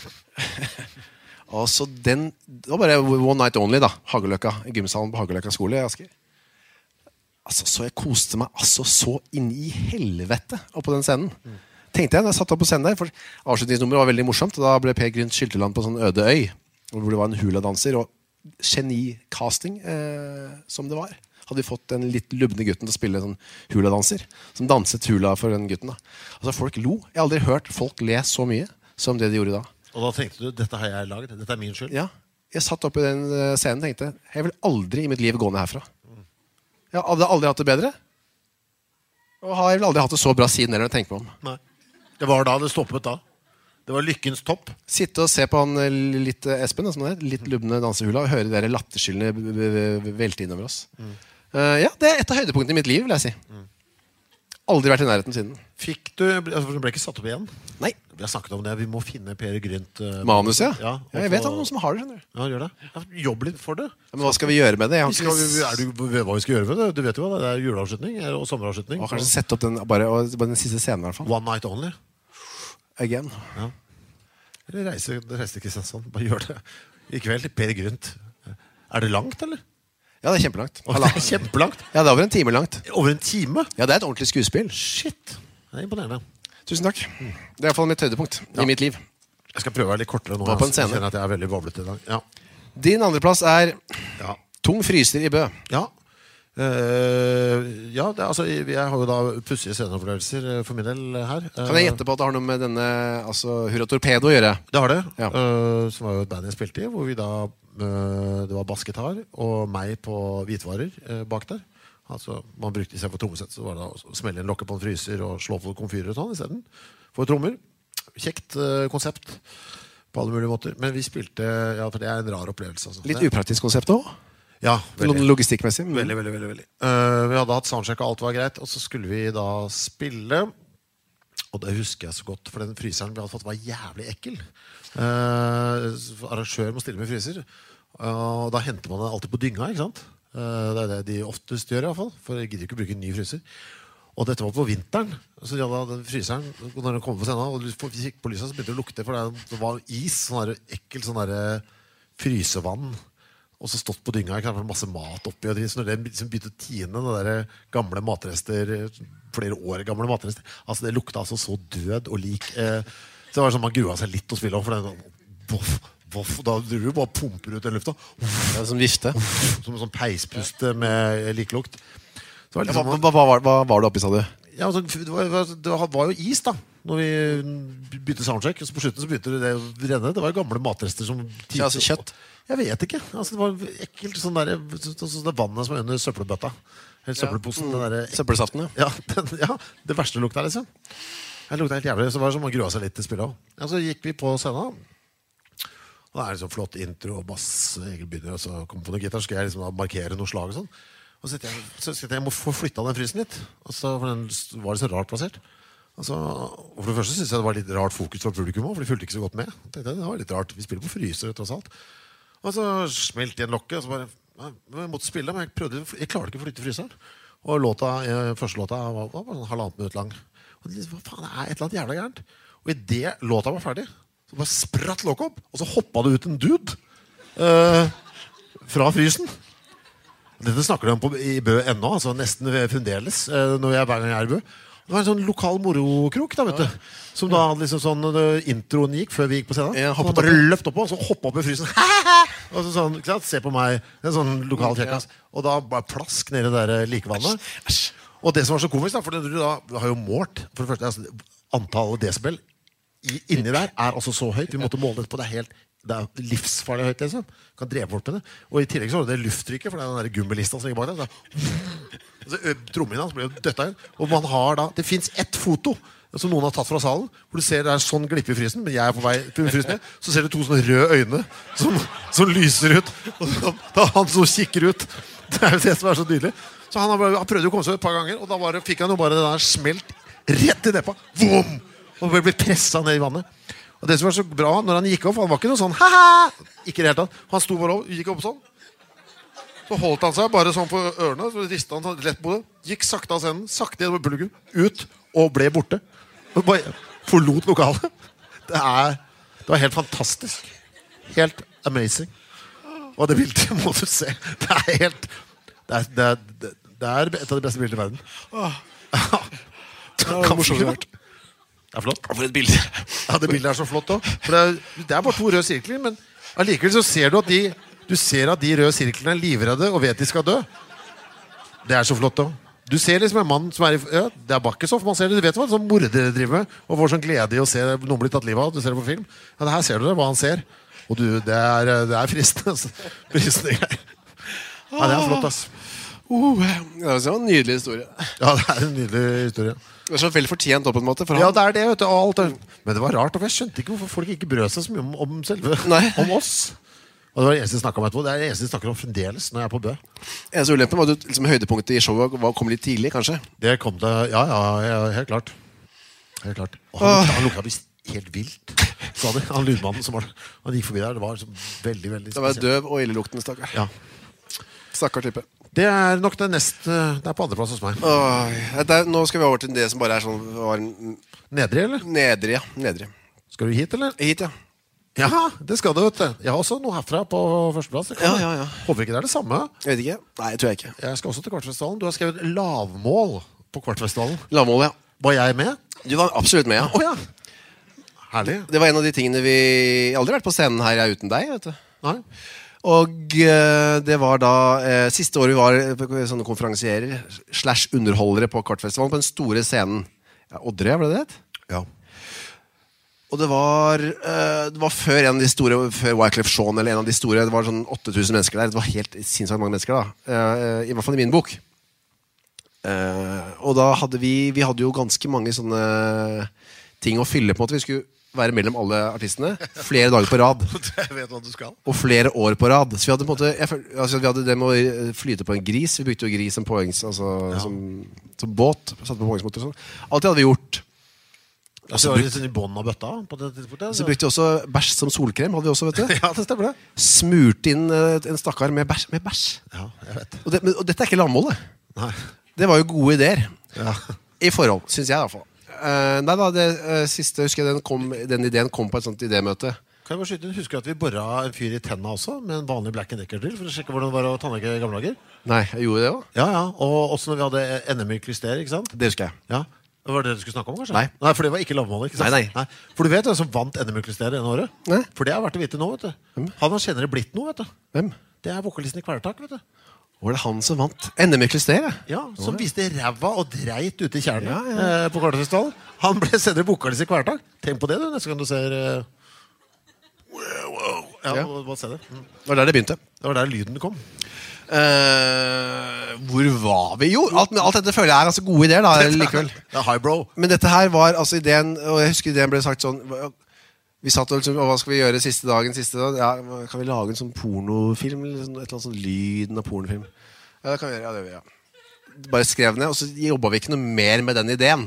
Og så det var bare One Night Only da, Hageløkka, i gymsalen på Hageløkka skole i Asker. Altså, så jeg koste meg så inn i helvete oppe på den scenen. Tenkte jeg da jeg satt opp på scenen der, for avslutningsnummeret var veldig morsomt, og da ble Per Gynt Skylteland på sånn øde øy, hvor det var en hula-danser, og geni-casting som det var. Hadde vi fått den litt lubne gutten til å spille sånn hula-danser, som danset hula for den gutten da. Altså folk lo. Jeg har aldri hørt folk le så mye som det de gjorde da. Og da tenkte du, dette har jeg laget, dette er min skyld? Ja, jeg satt oppe i den scenen og tenkte, jeg vil aldri i mitt liv gå ned herfra. Jeg hadde aldri hatt det bedre. Og har jeg vel aldri hatt det så bra siden eller å tenke meg om. Nei. Det var da det stoppet da. Det var lykkens topp. Sitte og se på han litt Espen, som det er, litt lubne dansehula, og høre de der latterskyldene velte innover oss. Ja, det er et av høydepunktene i mitt liv, vil jeg si. Aldri vært i nærheten siden. Fikk du, altså, du ble ikke satt opp igjen? Nei. Vi har snakket om det, vi må finne Per Gynt manus, ja. Ja, jeg vet om noen som har det, skjønner du. Ja, gjør det. Jobb litt for det. Ja, men hva skal vi gjøre med det? Hva vi skal gjøre med det? Du vet jo hva, det er juleavslutning og sommeravslutning. Og kanskje sette opp bare den siste scenen i hvert fall. One Night Only. Again. Ja. Eller reise til Kristiansand, bare gjør det. I kveld, Per Gynt. Er det langt, eller? Ja, det er kjempelangt. Det er kjempelangt? Ja, det er over en time langt. Over en time? Ja, det er et ordentlig skuespill. Shit, det er imponerende. Tusen takk. Det er i hvert fall mitt høydepunkt i mitt liv. Jeg skal prøve å være litt kortere nå. Var på en scene. Jeg kjenner at jeg er veldig vavlet i dag. Ja. Din andre plass er Tung fryser i Bø. Ja. Altså, jeg har jo da pussige sceneopplevelser for min del her. Kan jeg gjette på at det har noe med denne Hurra Torpedo å gjøre? Det har det. Ja. Som var jo et band jeg spilte i, hvor vi da det var bassgitar og meg på hvitvarer bak der. Altså, man brukte i stedet for trommesett, så var det å smelle en lokke på en fryser og slå på komfyrer og sånn i stedet for trommer. Kjekt konsept på alle mulige måter. Men vi spilte, for det er en rar opplevelse. Altså. Litt upraktisk konsept også? Ja, veldig. Logistikkmessig? Veldig. Vi hadde hatt soundcheck og alt var greit, og så skulle vi da spille, og det husker jeg så godt, for den fryseren vi hadde fått var jævlig ekkel. Arrangør må stille med fryser, og da henter man det alltid på dynga, ikke sant? Det er det de oftest gjør i hvert fall, for jeg gidder ikke å bruke en ny fryser. Og dette var på vinteren, så de hadde den fryseren, når den kom på scenen, og vi gikk på lyset, så begynte det å lukte, for det var is, sånn der ekkel, sånn der frysevann, og så stått på dynga, ikke sant, masse mat oppi, og så når det liksom begynte å tine, det der gamle matrester, flere år gamle matrester, altså det lukta altså så død og lik, så det var sånn man grua seg litt å spille om, for det voff, da driver du bare pumper ut den lufta. Ja, som vifte. Som en sånn peispuste med liklukt. Hva var det oppi, sa du? Ja, altså, det var jo is da, når vi bytte soundcheck, og så på slutten så begynte det å renne. Det var jo gamle matrester som... Ja, altså kjøtt? Jeg vet ikke. Altså, det var ekkelt, sånn der, det vannet som er under søppelbøtta. Eller søppelposen. Søppelsaften, ja. Det verste lukta, liksom. Det lukta helt jævlig, så var det som man grua seg litt til spillet. Ja, så gikk vi på scenen, og det er en sånn flott intro og masse Egil begynner, og så kommer på noen gitar, så skal jeg liksom markere noen slag og sånn. Og så tenkte jeg må få flyttet den frysen litt, og så var det så rart plassert. Og for det første synes jeg det var litt rart fokus fra publikum også, for de fulgte ikke så godt med. Jeg tenkte, det var litt rart, vi spiller på fryser tross alt. Og så smelte igjen lokket, og så bare, jeg måtte spille, men jeg klarte ikke å flytte fryseren. Og første låta var bare sånn 1,5 minutt lang. Og det, hva faen, det er et eller annet jævla gærent. Og i det låta var ferdig, så bare spratt lokket opp, og så hoppet det ut en dude fra frysen. Dette snakker de om i Bø ennå, altså nesten fremdeles, når jeg hver gang jeg er i Bø. Det var en sånn lokal morokrok da, vet du. Som da hadde liksom sånn, introen gikk før vi gikk på scenen. Ja, så bare løft opp, og så hoppet opp i frysen. Og så sånn, klart, se på meg, en sånn lokal kjekkas. Og da bare plask ned i det der likevannet. Og det som var så komisk da, for du da har jo målt, for det første, altså, antallet decibel inni der er altså så høyt. Vi måtte måle det på, det er helt Det er livsfarlig høyt, liksom. Kan drepe bort med det. Og i tillegg så har du det lufttrykket, for det er den der gummilista som ligger bak deg. Trommene hans blir jo døtta inn. Og man har da, det finnes ett foto som noen har tatt fra salen, hvor du ser det er sånn glipp i frysen, men jeg er på vei til frysen ned, så ser du 2 sånne røde øyne som lyser ut. Og da er han som kikker ut. Det er jo det som er så nydelig. Så han prøvde å komme seg ut et par ganger, og da fikk han jo bare det der smelt rett i neppa. Vroom! Og ble presset ned i vannet. Og det som var så bra, når han gikk opp, han var ikke noe sånn haha! Ikke i det hele tatt. Han sto bare opp, gikk opp sånn. Så holdt han seg bare sånn på ørene, så ristet han sånn lett på det. Gikk sakte av scenen, sakte gjennom publikum, ut, og ble borte. Og bare forlot lokalet. Det var helt fantastisk. Helt amazing. Og det bildet må du se. Det er helt... Det er et av de beste bildene i verden. Det var morsomt vært. Det er flott. For et bilde. Ja, det bildet er så flott også. For det er bare 2 røde sirkler, men allikevel så ser du at de røde sirklene er livredde og vet de skal dø. Det er så flott også. Du ser liksom en mann som er det er bare ikke så ofte man ser det. Du vet hva sånn mordere driver med, og får sånn glede i å se noen bli tatt livet av. Du ser det på film. Ja, det her ser du det, hva han ser. Og det er fristende. Fristende greier. Ja, det er flott, ass. Det var en nydelig historie. Ja, det er en nydelig historie. Det er så veldig fortjent opp på en måte. For ja, det er det, vet du. Alt. Men det var rart, for jeg skjønte ikke hvorfor folk ikke brød seg så mye om om oss. Og det var det eneste de snakket om etterpå. Det er det eneste de snakker om fremdeles når jeg er på Bø. Eneste ulempen var at liksom, høydepunktet i showet kom litt tidlig, kanskje? Det kom det, ja, helt klart. Helt klart. Og han lukta visst helt vilt, sa de. Han lydmannen som han gikk forbi der, det var liksom veldig, veldig spesielt. Det var døv og illeluktende, stakkar. Ja. Stakkar type. Det er nok det neste. Det er på andreplass hos meg. Nå skal vi over til det som bare er sånn Nedre, eller? Nedre, ja. Nedre. Skal du hit, eller? Hit, ja. Ja, det skal du, vet du. Jeg har også noe herfra på førsteplass. Ja. Håper ikke det er det samme. Jeg vet ikke. Nei, det tror jeg ikke. Jeg skal også til Kvartfestivalen. Du har skrevet lavmål på Kvartfestivalen. Lavmål, ja. Var jeg med? Du var absolutt med, ja. Ja. Herlig. Det var en av de tingene vi aldri vært på scenen her uten deg, vet du. Nei. Og det var da siste året vi var sånne konferansierer / underholdere på Kvartfestivalen på den store scenen. Ja, Odre, ble det det? Ja. Og det var før en av de store, før Wyclef Jean eller en av de store. Det var sånn 8000 mennesker der. Det var helt sinnssykt mange mennesker da. I hvert fall i min bok. Og da hadde vi hadde jo ganske mange sånne ting å fylle på en måte. Vi skulle være mellom alle artistene flere dager på rad. Jeg vet hva du skal. Og flere år på rad. Så vi hadde på en måte, vi hadde det med å flyte på en gris. Vi brukte jo gris som poengs, som båt. Satt på poengsmåter og sånn. Alt det hadde vi gjort. Altså, var det i bånd av bøtta på det tidspunktet? Så brukte vi også bæsj som solkrem. Hadde vi også, vet du. Ja, det stemmer det. Smurt inn en stakkar med bæsj. Ja, jeg vet. Og dette er ikke lavmålet. Nei. Det var jo gode ideer. Ja. I forhold, synes jeg i hvert fall. Nei da, det siste, husker jeg den ideen kom på et sånt idémøte. Kan jeg bare skyte inn? Husker du at vi borret en fyr i tenna også, med en vanlig Black & Decker-drill, for å sjekke hvordan det var å tannlegge i gamle dager? Nei, jeg gjorde det også. Ja, og også når vi hadde NM-klyster, ikke sant? Det husker jeg. Ja. Det var det du skulle snakke om, kanskje? Nei, for det var ikke lavmålet, ikke sant? Nei. For du vet hvem som vant NM-klyster denne året? Nei. For det er verdt å vite nå, vet du. Han har senere blitt noe, vet du. Hvem? Det er vokalisten i Kvelertak, vet du. Var det han som vant? NM-klyster, ja. Som viste ræva og dreit ute i kjernet på Kvartfestivalen. Han ble senere vokalist i Kvelertak. Tenk på det, du, neste gang du ser... Hva ser du? Det var der det begynte. Det var der lyden kom. Hvor var vi? Jo, alt dette føler jeg er ganske gode ideer da, likevel. Det er highbrow. Men dette her var altså ideen, og jeg husker ideen ble sagt sånn, vi satt og liksom, hva skal vi gjøre siste dagen? Ja, kan vi lage en sånn pornofilm, eller et eller annet sånn lyden av pornofilm? Ja, det kan vi gjøre, ja, det gjør vi, ja. Bare skrev ned, og så jobbet vi ikke noe mer med den ideen.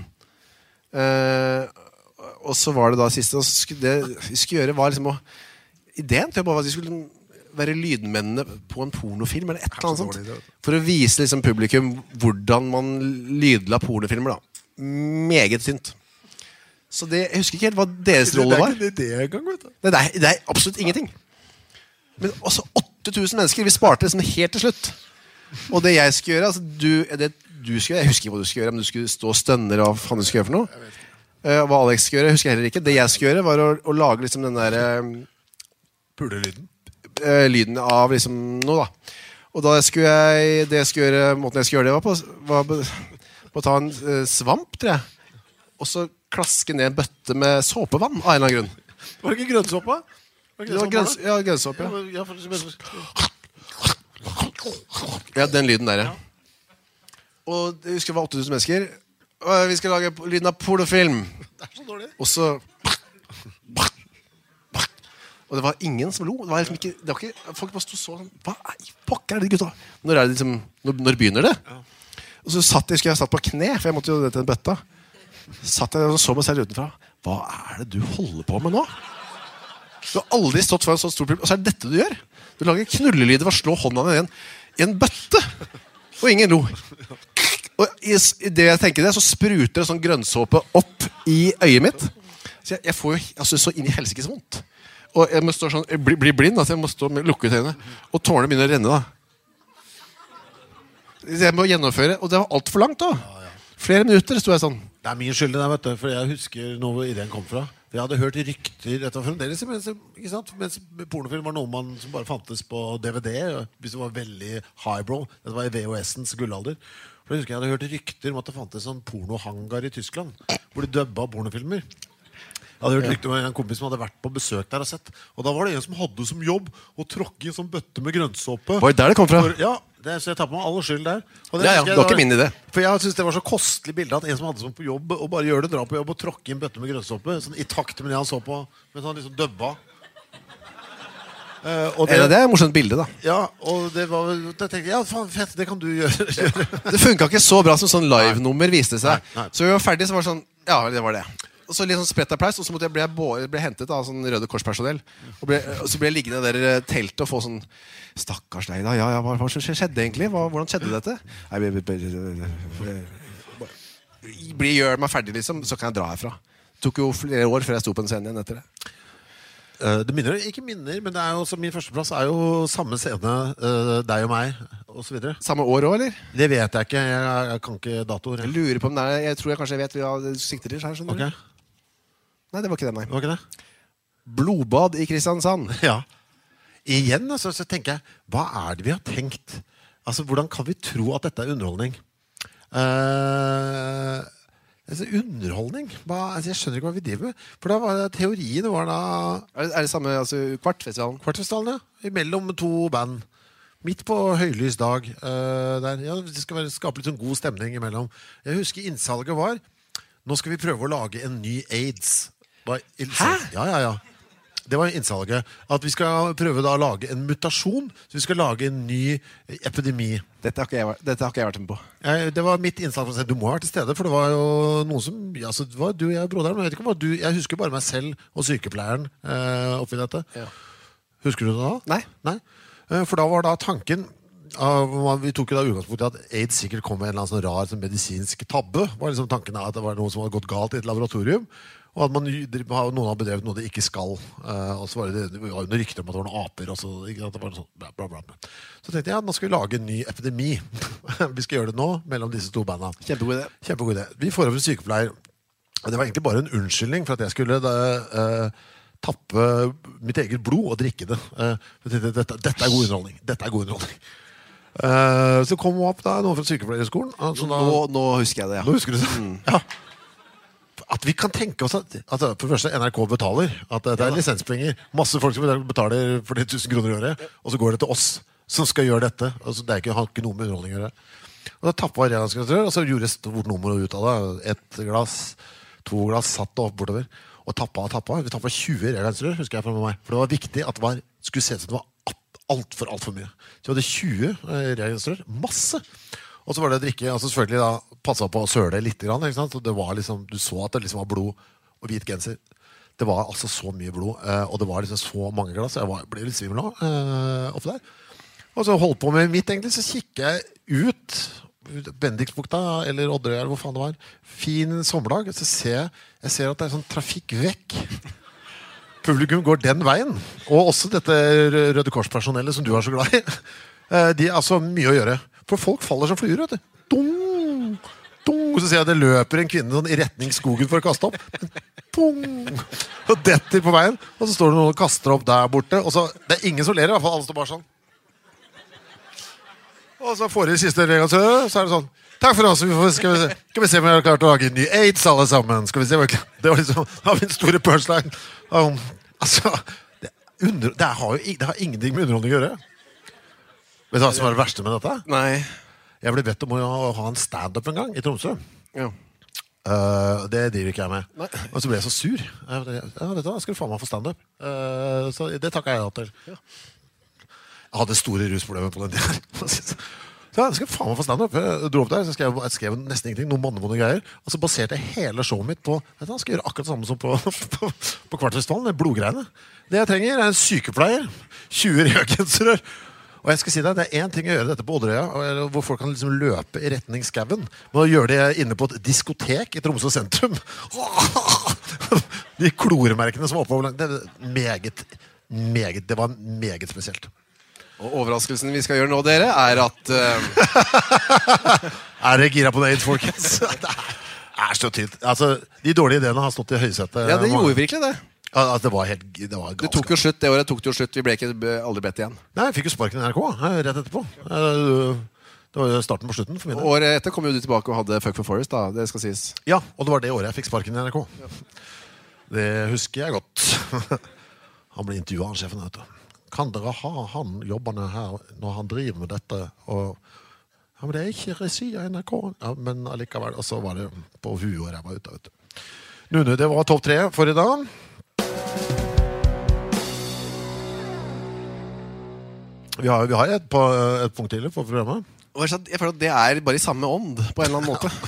Og så var det da siste, og det vi skulle gjøre var liksom ideen til bare at vi skulle være lydmennene på en pornofilm eller et eller annet sånt. For å vise liksom publikum hvordan man lydla pornofilmer da. Meget synt. Så det, jeg husker ikke helt hva deres rolle var. Det er ikke det engang, vet du. Det er absolutt ingenting. Men også 8000 mennesker, vi sparte liksom helt til slutt. Og det jeg skulle gjøre, altså du skulle, jeg husker ikke hva du skulle gjøre, men du skulle stå og stønner og hva faen du skulle gjøre for noe. Hva Alex skulle gjøre, husker jeg heller ikke. Det jeg skulle gjøre var å lage liksom den der... Pulelyden. Lyden av liksom noe da. Og da skulle jeg måten jeg skulle gjøre det var på å ta en svamp, tror jeg. Og så klaske ned en bøtte med såpevann av en eller annen grunn. Var det ikke grønnsåpe? Det var grønnsopp, ja. Ja, den lyden der, ja. Og jeg husker det var 8000 mennesker. Og vi skal lage lyden av pornofilm. Det så dårlig. Og så... Og det var ingen som lo. Det var liksom ikke... Det var ikke folk bare stod sånn... Hva i pokker er det, gutta? Når er det liksom... Når begynner det? Ja. Og så satt jeg satt på kne, for jeg måtte jo det til en bøtta. Satt jeg og så meg selv utenfra. Hva er det du holder på med nå? Du har aldri stått for en sånn stor problem. Og så er det dette du gjør. Du lager knullelyder ved å slå hånda ned i en bøtte. Og ingen lo. Og i det jeg tenker det, så spruter det sånn grønnsåpe opp i øyet mitt. Så jeg får jo altså, så inn i helsikes vondt. Og jeg må stå sånn, jeg blir blind, altså jeg må stå med lukket øynene. Og tårene begynner å renne da. Så jeg må gjennomføre, og det var alt for langt da. Flere minutter stod jeg sånn. Det er min skyld det der, vet du, for jeg husker når ideen kom fra. Jeg hadde hørt rykter, dette var fremdeles, mens pornofilm var noe som bare fantes på DVD, hvis det var veldig highbrow. Dette var i VHS-ens gullalder. For jeg husker jeg hadde hørt rykter om at det fantes en pornohangar i Tyskland, hvor de dubba pornofilmer. Jeg hadde hørt rykter om en kompis som hadde vært på besøk der og sett. Og da var det en som hadde som jobb å tråkke i en sånn bøtte med grønnsåpe. Var det der det kom fra? Ja, så jeg tar på meg alle skyld der. Og det var ikke min idé. For jeg synes det var så kostelig bilde at en som hadde sånn på jobb, og bare gjør det, dra på jobb og tråkke i en bøtte med grønnsåpe, sånn i takt med det han så på, mens han liksom dubba. Det er et morsomt bilde da. Ja, og det var, da tenkte jeg, ja faen fett, det kan du gjøre. Det funket ikke så bra som sånn live-nummer viste seg. Nei. Så vi var ferdig, så var det sånn, ja, det var det. Og så litt sånn spredt applaus, og så måtte jeg ble hentet av sånn Røde Kors-personell. Og så ble jeg liggende der i teltet og få sånn, stakkars deg da, hva skjedde egentlig? Hvordan skjedde dette? Gjør meg ferdig liksom, så kan jeg dra herfra. Det tok jo flere år før jeg sto på en scene igjen etter det. Det minner, ikke minner, men det er jo også, min førsteplass er jo samme scene, deg og meg, og så videre. Samme år også, eller? Det vet jeg ikke, jeg kan ikke datoer. Jeg lurer på om det er, jeg tror jeg kanskje vet hva du sikter til her, skjønner du? Ok. Nei, det var ikke det, nei. Det var ikke det? Blodbad i Kristiansand. Ja. Igjen, altså, så tenker jeg, hva er det vi har tenkt? Altså, hvordan kan vi tro at dette er underholdning? Underholdning? Jeg skjønner ikke hva vi driver med. For da var teorien var da... Er det samme, altså, Kvartfestivalen? Kvartfestivalen, ja. Mellom to band. Midt på høylys dag. Der. Ja, det skal skape litt sånn god stemning imellom. Jeg husker innsalget var, nå skal vi prøve å lage en ny AIDS. Hæ? Ja. Det var innsalget. At vi skal prøve da å lage en mutasjon, så vi skal lage en ny epidemi. Dette har ikke jeg vært med på. Det var mitt innsalg for å si, du må ha vært til stede, for det var jo noen som, altså det var du og jeg og broderen, men jeg vet ikke hva jeg husker bare meg selv og sykepleieren oppi dette. Ja. Husker du det da? Nei. For da var da tanken, vi tok jo da utgangspunkt i at AIDS sikkert kom med en eller annen sånn rar sånn medisinsk tabbe, var liksom tanken at det var noe som hadde gått galt i et laboratorium, og at noen har bedrevet noe de ikke skal, og så var det jo noen rykter om at det var noen aper og så, det var sånn, bla bla bla. Så tenkte jeg, nå skal vi lage en ny epidemi. Vi skal gjøre det nå mellom disse to bandene. Kjempegod idé. Vi får over en sykepleier, og det var egentlig bare en unnskyldning for at jeg skulle tappe mitt eget blod og drikke det. Dette er god underholdning. Så kom hun opp da, noen fra sykepleierskolen. Nå husker jeg det, ja. Nå husker du det? Ja. At vi kan tenke oss at for det første NRK betaler, at det er lisenspenger, masse folk som betaler for det 1000 kroner i året, og så går det til oss som skal gjøre dette. Altså, det har ikke noe med underholdning å gjøre. Og da tappet jeg rengangsrør, og så gjorde jeg stort nummer ut av det. 1 glass, 2 glass, satt opp bortover, og tappa. Vi tappet 20 rengangsrør, husker jeg fra meg. For det var viktig at det skulle se ut som det var alt for mye. Så vi hadde 20 rengangsrør, masse. Og så var det å drikke, altså selvfølgelig da passet på å søle litt grann, ikke sant? Og det var liksom, du så at det liksom var blod og hvit genser. Det var altså så mye blod, og det var liksom så mange glass, jeg ble litt svimmel nå, oppe der. Og så holdt på med mitt egentlig, så kikker jeg ut Bendiksbukta, eller Odderøy, eller hvor faen det var. Fin sommerdag, så jeg ser at det er sånn trafikk vekk. Publikum går den veien, og også dette Røde Kors-personellet som du er så glad i. De er altså mye å gjøre. For folk faller som flyr, vet du. Dung, dung. Så ser jeg at det løper en kvinne sånn, i retning skogen for å kaste opp. Pung. Og detter på veien. Og så står det noen og kaster opp der borte. Og så, det er ingen som ler i hvert fall. Alle står bare sånn. Og så får de siste regelen, så er det sånn. Takk for oss. Skal vi se om vi har klart å lage en ny AIDS alle sammen. Skal vi se. Det var liksom, da har vi en store punchline. Altså, Det har ingenting med underholdning å gjøre. Vet du hva som er det verste med dette? Nei. Jeg ble bedt om å ha en stand-up en gang i Tromsø. Ja. Det driver ikke jeg med. Nei. Og så ble jeg så sur. Ja, vet du hva, skal du faen meg få stand-up? Så det takket jeg til. Ja. Jeg hadde store rusproblemer på den tiden. Så jeg skal faen meg få stand-up. Jeg dro opp der, så jeg skrev nesten ingenting, noen mannevånde greier. Og så baserte jeg hele showet mitt på vet du, jeg skal gjøre akkurat det samme som på Kvartfestivalen, det blodgreiene. Det jeg trenger er en sykepleier, 20 reagensrør. Og jeg skal si deg, det er en ting å gjøre dette på Odderøya, hvor folk kan liksom løpe i retning skaven, men å gjøre det inne på et diskotek i Tromsø sentrum. De kloremerkene som var oppe, det var meget spesielt. Og overraskelsen vi skal gjøre nå, dere, er at Er det gira på det, folkens? Det er så tynt. Altså, de dårlige ideene har stått i høysetet. Ja, det gjorde virkelig det. Ja, det var galskap. Det tok jo slutt, det året tok det jo slutt. Vi ble aldri bedt igjen. Nei, jeg fikk jo sparken i NRK rett etterpå. Det var jo starten på slutten for min del. Året etter kom jo du tilbake og hadde Fuck for Forest, da. Det skal sies. Ja, og det var det året jeg fikk sparken i NRK. Det husker jeg godt. Han ble intervjuet av sjefen, vet du. Kan dere ha han jobbene her når han driver med dette? Og, ja, men det er ikke regi av NRK. Ja, men allikevel. Og så var det på huet og ræva ute, vet du. Nune, det var topp 3 for i dag. Vi har et punkt til på programmet. Jeg føler at det er bare i samme ånd, på en eller annen måte.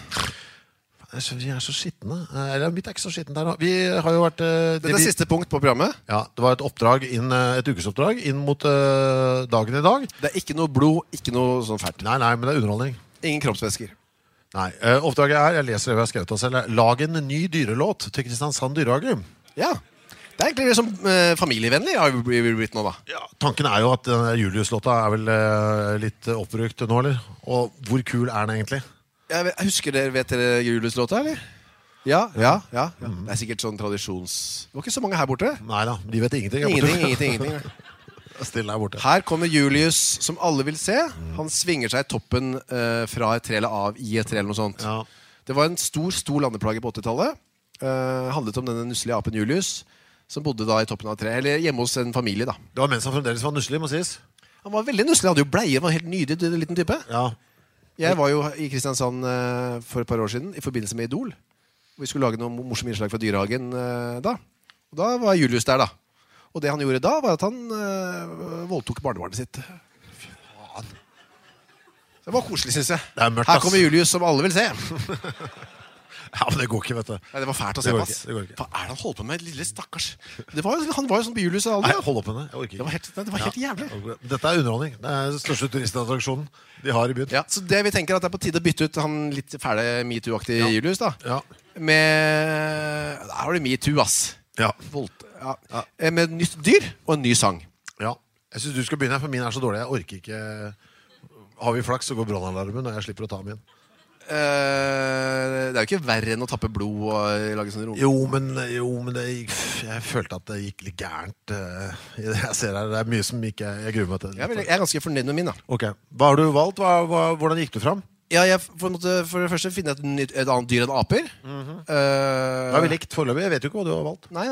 Vi er så skittende. Eller mitt er ikke så skitten der. Vi har jo vært... Dette er siste punkt på programmet. Ja, det var et ukesoppdrag inn mot dagen i dag. Det er ikke noe blod, ikke noe sånn fælt. Nei, men det er underholdning. Ingen kroppsvæsker. Nei, oppdraget jeg leser det vi har skrevet oss selv. Lag en ny dyrelåt til Kristiansand Dyrehage. Ja, det er egentlig liksom familievennlig har vi blitt nå da. Ja, tanken er jo at Julius-låta er vel litt oppbrukt nå, eller? Og hvor kul er den egentlig? Jeg husker vet dere Julius-låta, eller? Ja. Det er sikkert sånn tradisjons... Det var ikke så mange her borte. Neida, de vet ingenting. Ingenting. Stille her borte. Her kommer Julius, som alle vil se. Han svinger seg i toppen fra et tre eller av i et tre eller noe sånt. Ja. Det var en stor landeplage på 80-tallet. Handlet om denne nusselige apen Julius, som bodde da i toppen av et tre, eller hjemme hos en familie da. Det var mens han fremdeles var nusselig, må sies. Han var veldig nusselig, han hadde jo bleie, han var en helt nydelig liten type. Ja. Jeg var jo i Kristiansand for et par år siden i forbindelse med Idol. Vi skulle lage noen morsomme innslag fra Dyrehagen da. Og da var Julius der da. Og det han gjorde da var at han voldtok barnebarnet sitt. Fy faen. Det var koselig, synes jeg. Det er mørkt, her kommer Julius, som alle vil se. Ja, men det går ikke, vet du. Nei, det var fælt å se på oss. Hva er det han holdt på med, lille stakkars? Han var jo sånn på Julius og alle. Nei, hold opp henne. Jeg orker ikke. Det var helt jævlig. Dette er underholdning. Det er den største turistattraksjonen de har i byen. Ja, så det vi tenker at det er på tide å bytte ut han litt fæle MeToo-aktig Julius da. Ja. Der har du MeToo, ass. Ja. Med nytt dyr og en ny sang. Ja. Jeg synes du skal begynne, for min er så dårlig. Jeg orker ikke... Har vi flaks, så går brannalarmen, og jeg slipper å ta min. Det er jo ikke verre enn å tappe blod og lage sånne rom. Jo, men jeg følte at det gikk litt gærent i det jeg ser her. Det er mye som ikke jeg gruer meg til. Jeg er ganske fornøyd med min da. Ok, hva har du valgt? Hvordan gikk du fram? Ja, jeg måtte for det første finne et annet dyr enn aper. Da har vi likt foreløpig, jeg vet jo ikke hva du har valgt. Nei,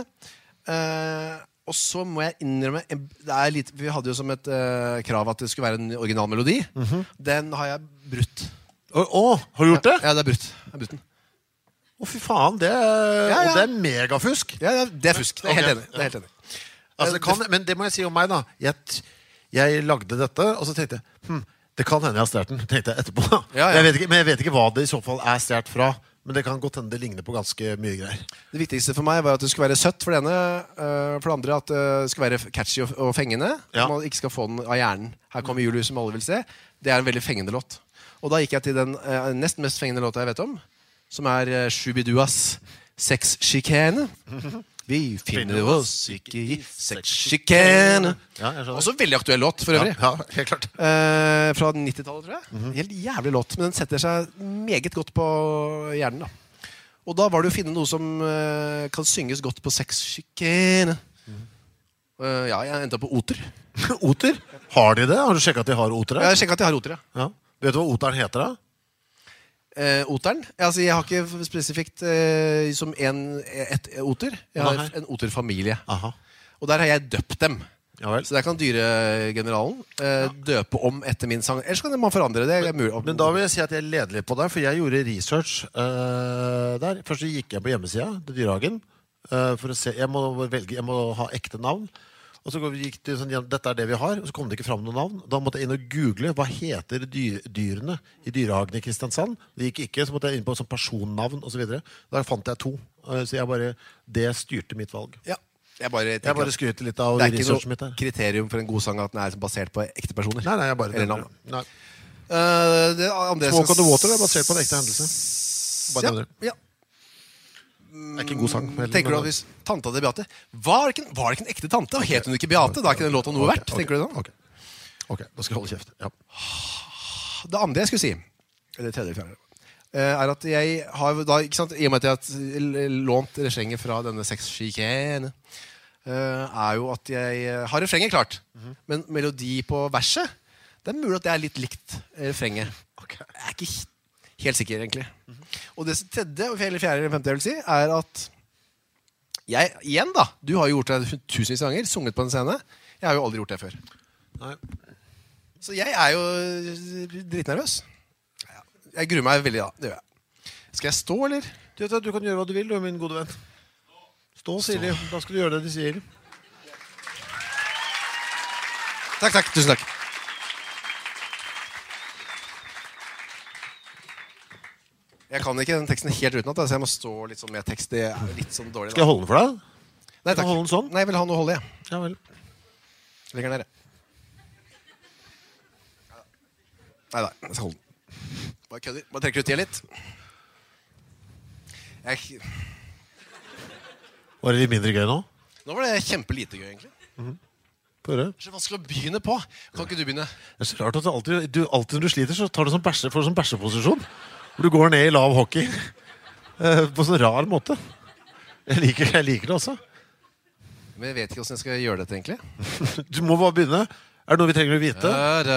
og så må jeg innrømme vi hadde jo som et krav at det skulle være en original melodi. Den har jeg brutt. Har du gjort det? Ja, det er brutt. Jeg har brutt den. Å, fy faen, det er megafusk. Ja, det er fusk. Det er helt enig. Altså, men det må jeg si om meg da. Jeg lagde dette, og så tenkte jeg, det kan hende jeg har stjert den, tenkte jeg etterpå. Ja. Men jeg vet ikke hva det i så fall er stjert fra. Men det kan godt hende det ligner på ganske mye greier. Det viktigste for meg var at det skulle være søtt for det ene. For det andre at det skulle være catchy og fengende. Ja. Man ikke skal få den av hjernen. Her kommer Julius, som alle vil se. Det er en veldig fengende låt. Og da gikk jeg til den nest mest fengende låta jeg vet om, som er Shubiduas Sexchikane. Vi finner oss ikke i sexchikane. Også veldig aktuell låt, for øvrig. Ja, helt klart. Fra 90-tallet, tror jeg. Helt jævlig låt, men den setter seg meget godt på hjernen, da. Og da var det å finne noe som kan synges godt på sexchikane. Ja, jeg endte på oter. Oter? Har de det? Har du sjekket at de har oter? Ja, jeg har sjekket at de har oter, ja. Vet du hva oteren heter da? Oteren? Altså, jeg har ikke spesifikt som ett oter. Jeg har en oterfamilie. Aha. Og der har jeg døpt dem. Ja vel. Så der kan dyregeneralen døpe om etter min sang. Ellers kan man forandre det. Men da vil jeg si at jeg leder litt på deg, for jeg gjorde research der. Først så gikk jeg på hjemmesida til Dyrehagen for å se, jeg må ha ekte navn. Og så gikk det sånn, dette er det vi har, og så kom det ikke fram noen navn. Da måtte jeg inn og google, hva heter dyrene i Dyrehagen i Kristiansand? Det gikk ikke, så måtte jeg inn på sånn personnavn og så videre. Da fant jeg 2. Så det styrte mitt valg. Ja. Jeg bare skryter litt av researchen mitt her. Det er ikke noe kriterium for en god sang at den er basert på ekte personer. Nei, jeg bare... Eller navn. Nei. Smoke on the Water er basert på en ekte hendelse. Bare ja. Det er ikke en god sang. Tenker du at hvis tanta til Beate var det ikke en ekte tante? Og het hun ikke Beate? Da er ikke den låta noe verdt, tenker du sånn? Ok, da skal jeg holde kjeft. Ja. Det andre jeg skulle si, eller tredje fjerde, er at jeg har da, ikke sant, i og med at jeg har lånt refrenget fra denne sexskikene, er jo at jeg har refrenget klart, men melodi på verset, det er mulig at det er litt likt refrenget. Jeg er ikke helt sikker, egentlig. Og det tredje, eller fjerde, eller femte jeg vil si, er at jeg, igjen da, du har jo gjort det tusenvis av ganger, sunget på en scene. Jeg har jo aldri gjort det før. Nei. Så jeg er jo dritnervøs. Jeg gruer meg veldig da, det gjør jeg. Skal jeg stå, eller? Du kan gjøre hva du vil, du er min gode venn. Stå, sier de. Da skal du gjøre det de sier. Takk, tusen takk. Jeg kan ikke den teksten helt utenat, så jeg må stå litt sånn med tekst. Det er litt sånn dårlig da. Skal jeg holde den for deg? Nei, takk. Holde den sånn? Nei, jeg vil ha noe å holde, jeg. Ja vel. Lenger nede. Nei, jeg skal holde den. Bare kødder. Bare trekker ut tida litt. Var det litt mindre gøy nå? Nå var det kjempelite gøy, egentlig. Prøve. Det er så vanskelig å begynne på. Kan ikke du begynne? Det er så rart at alltid når du sliter, så tar du sånn bæsjeposisjon. Hvor du går ned i lav hockey. På sånn rar måte. Jeg liker det også. Men jeg vet ikke hvordan jeg skal gjøre dette, egentlig. Du må bare begynne. Er det noe vi trenger å vite?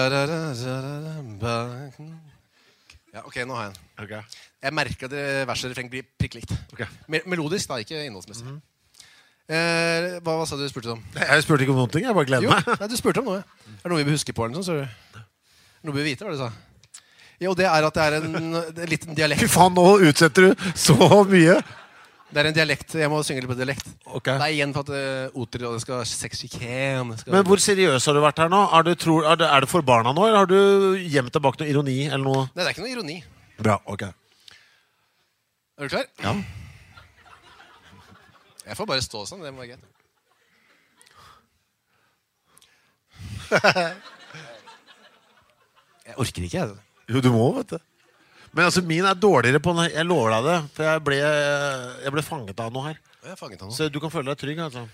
Ja, ok, nå har jeg den. Okay. Jeg merker at det verset refreng blir prikk likt. Okay. Melodisk da, ikke innholdsmessig. Hva sa du spurte om? Jeg spurte ikke om noen ting, jeg bare gleder meg. Nei, du spurte om noe. Er det noe vi bør huske på? Eller sånn, noe vi bør vite, hva du sa? Jo, det er at det er en liten dialekt. Fy faen, nå utsetter du så mye. Det er en dialekt. Jeg må synge litt på dialekt. Okay. Det er igjen for at oter, og det skal sexikén. Men hvor seriøs har du vært her nå? Er det for barna nå, eller har du gjemt deg bak noe ironi eller noe? Nei, det er ikke noe ironi. Bra, ok. Er du klar? Ja. Jeg får bare stå sånn, det må være greit. Jeg orker ikke, jeg. Jo, du må, vet du. Men altså, min er dårligere på den. Jeg lover deg det. For jeg ble fanget av noe her. Jeg er fanget av noe. Så du kan føle deg trygg, altså.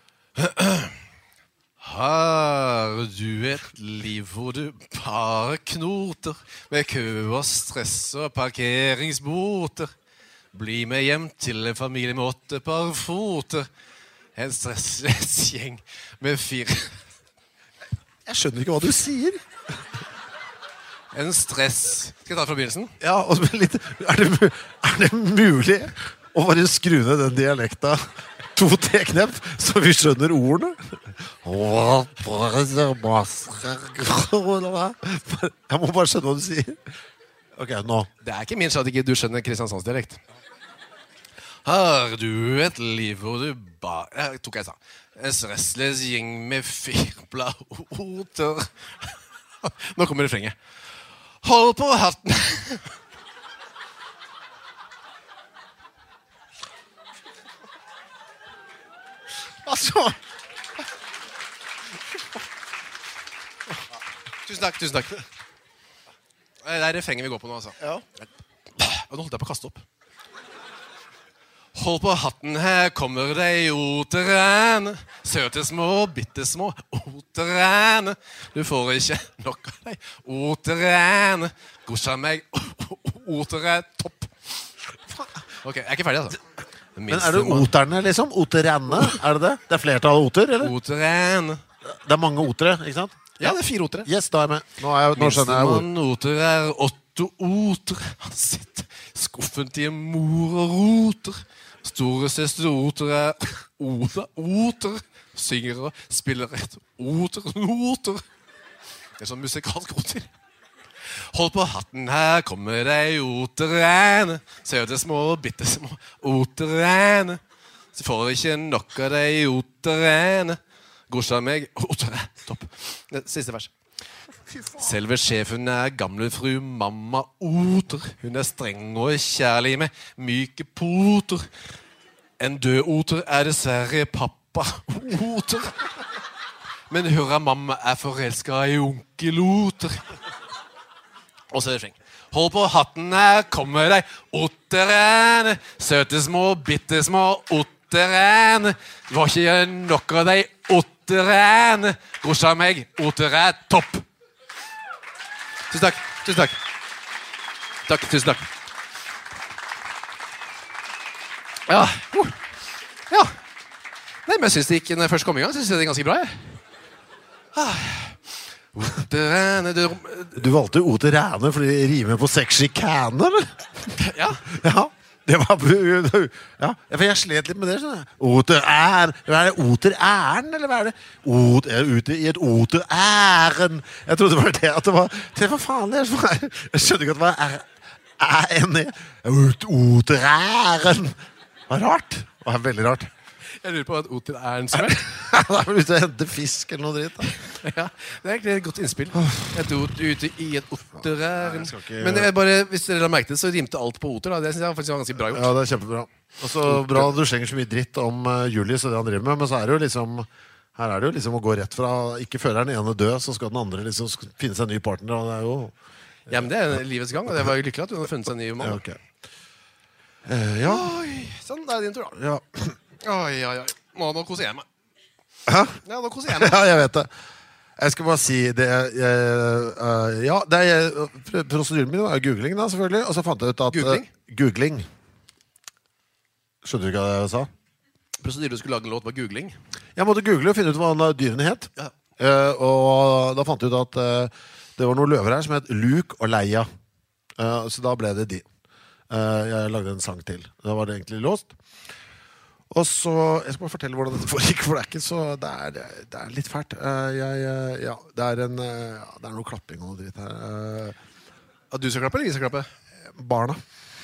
Har du et liv hvor du bare knoter med kø og stress og parkeringsboter? Bli med hjem til en familie med 8 par foter. En stressløs gjeng med 4. Jeg skjønner ikke hva du sier. En stress. Skal jeg ta fra begynnelsen? Ja, og litt, er det mulig å bare skru ned den dialekta 2-3 knepp, så vi skjønner ordene? Jeg må bare skjønne hva du sier. Ok, nå. Det er ikke min skyld at ikke du skjønner Kristiansandsdialekt. Har du et liv hvor du bare... tok jeg sa. En stressløs gjeng med 4 oter. Nå kommer refrenget. Hold på hatten. Altså. Tusen takk. Det er refrenget vi går på nå, altså. Ja. Og nå holdt jeg på å kaste opp. Hold på hatten, her kommer de oterene. Søte små, bittesmå oterene. Du får ikke nok av deg oterene. Gosja meg, otere topp. Ok, jeg er ikke ferdig, altså. Men er det oterne, liksom? Oterene, er det det? Det er flertall av oter, eller? Oterene. Det er mange otere, ikke sant? Ja, det er 4 otere. Yes, da er jeg med. Nå skjønner jeg ord. Minstemann oter er Otto Oter. Han sitter i skuffen til mor og roter. Store søster oter er Oda Oter. synger og spiller et noter. Det sånn musikalsk oter. Hold på hatten, her kommer ei oterene. Ser det små, bittesmå oterene. Så får ikke nok av de oterene. Grosja meg, otere, topp. Siste vers. Selve sjefen gamle fru mamma oter. Hun streng og kjærlig med myke poter. En død oter dessverre pappa oter. Men hurra mamma forelsket i onkel oter. Og så refreng. Hold på hatten, her kommer de oterene. Søte små, bittesmå oterene. Var ikke nok av de oterene. Grosja meg, oter topp. Tusen takk. Tusen takk. Ja. Nei, men jeg synes det gikk, når jeg først kom i gang, så synes jeg det er ganske bra, Oterene, Du valgte oterene fordi det rimer på sexy can, eller? Ja. Det var ja, for jeg slet litt med det. Oterern. Hva er det? Oterern, eller hva er det? Ute i et oteræren. Jeg trodde det var det at det var. Hva faen er det? Jeg skjønner ikke at det var R-N-E. Oteræren. Det var rart. Det var veldig rart. Jeg lurer på hva et oter en som Da er vi ute og henter fisk eller noe dritt da. Ja, det er egentlig et godt innspill. Et ute i et oteræren. Men hvis dere la merke til, så rimte alt på oter da. Det synes jeg faktisk var ganske bra gjort. Ja, det er kjempebra. Og så bra du slenger så mye dritt om Julius og det han driver med. Men så er det jo liksom, her er det jo liksom å gå rett fra, ikke før den ene død, så skal den andre liksom finne seg en ny partner. Og det er jo... Ja, men det er livets gang, og det var jo lykkelig at hun hadde funnet seg en ny mann. Ja, ok. Ja. Oi, sånn, det er din tur da. Ja. Oi. Nå koser jeg meg. Hæ? Ja, nå koser jeg meg. Ja, jeg vet det. Jeg skal bare si det. Ja, det prosedyren min var googling da, selvfølgelig. Og så fant jeg ut at... Googling? Skjønner du ikke hva jeg sa? Prosedyren du skulle lage en låt var googling. Jeg måtte google og finne ut hva dyrene het. Ja. Og da fant jeg ut at det var noen løver her som het Luke og Leia. Så da ble det de. Jeg lagde en sang til. Da var det egentlig låst. Og så, jeg skal bare fortelle hvordan dette foregikk, for det er ikke så, det er litt fælt. Ja, det er noe klapping og noe dritt her. At du skal klappe, eller vi skal klappe? Barna.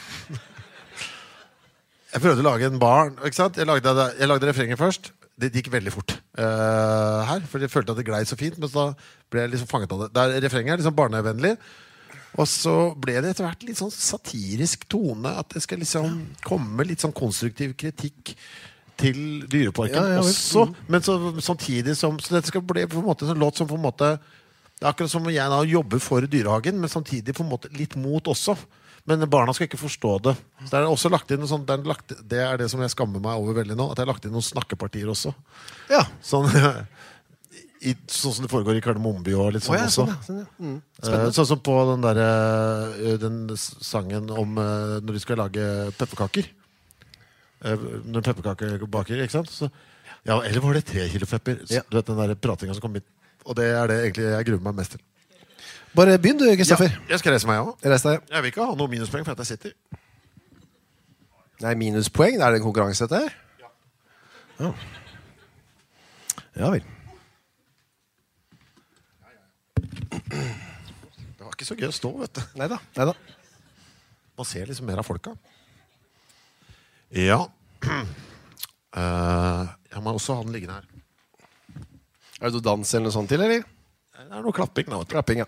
Jeg prøvde å lage en barn, ikke sant? Jeg lagde refrenget først. Det gikk veldig fort her, for jeg følte at det glei så fint, men så ble jeg liksom fanget av det. Refrenget er liksom barnevennlig. Og så ble det etter hvert litt sånn satirisk tone, at det skal liksom komme litt sånn konstruktiv kritikk til Dyreparken også. Men samtidig så dette skal bli på en måte en låt som på en måte, det er akkurat som jeg da jobber for Dyrehagen, men samtidig på en måte litt mot også. Men barna skal ikke forstå det. Så det er også lagt inn sånn, det er det som jeg skammer meg over veldig nå, at jeg har lagt inn noen snakkepartier også. Ja. Sånn som det foregår i Kardemommeby og litt sånn også. Sånn som på den sangen om når de skal lage pepperkaker. Når pepperkaker baker, ikke sant? Så, ja, eller var det 3 kilo pepper? Du vet den der pratinga som kom inn. Og det er det egentlig jeg gruer meg mest til. Bare begynn du, Kristoffer. Ja, jeg skal reise meg også. Reis deg. Jeg vil ikke ha noe minuspoeng for at jeg sitter. Nei, minuspoeng? Er det en konkurranse dette her? Ja vel. Det var ikke så gøy å stå, vet du. Neida. Man ser liksom mer av folka. Ja. Jeg må også ha den liggende her. Er det noe dans eller noe sånt til, eller? Det er noe klapping. Klapping, ja.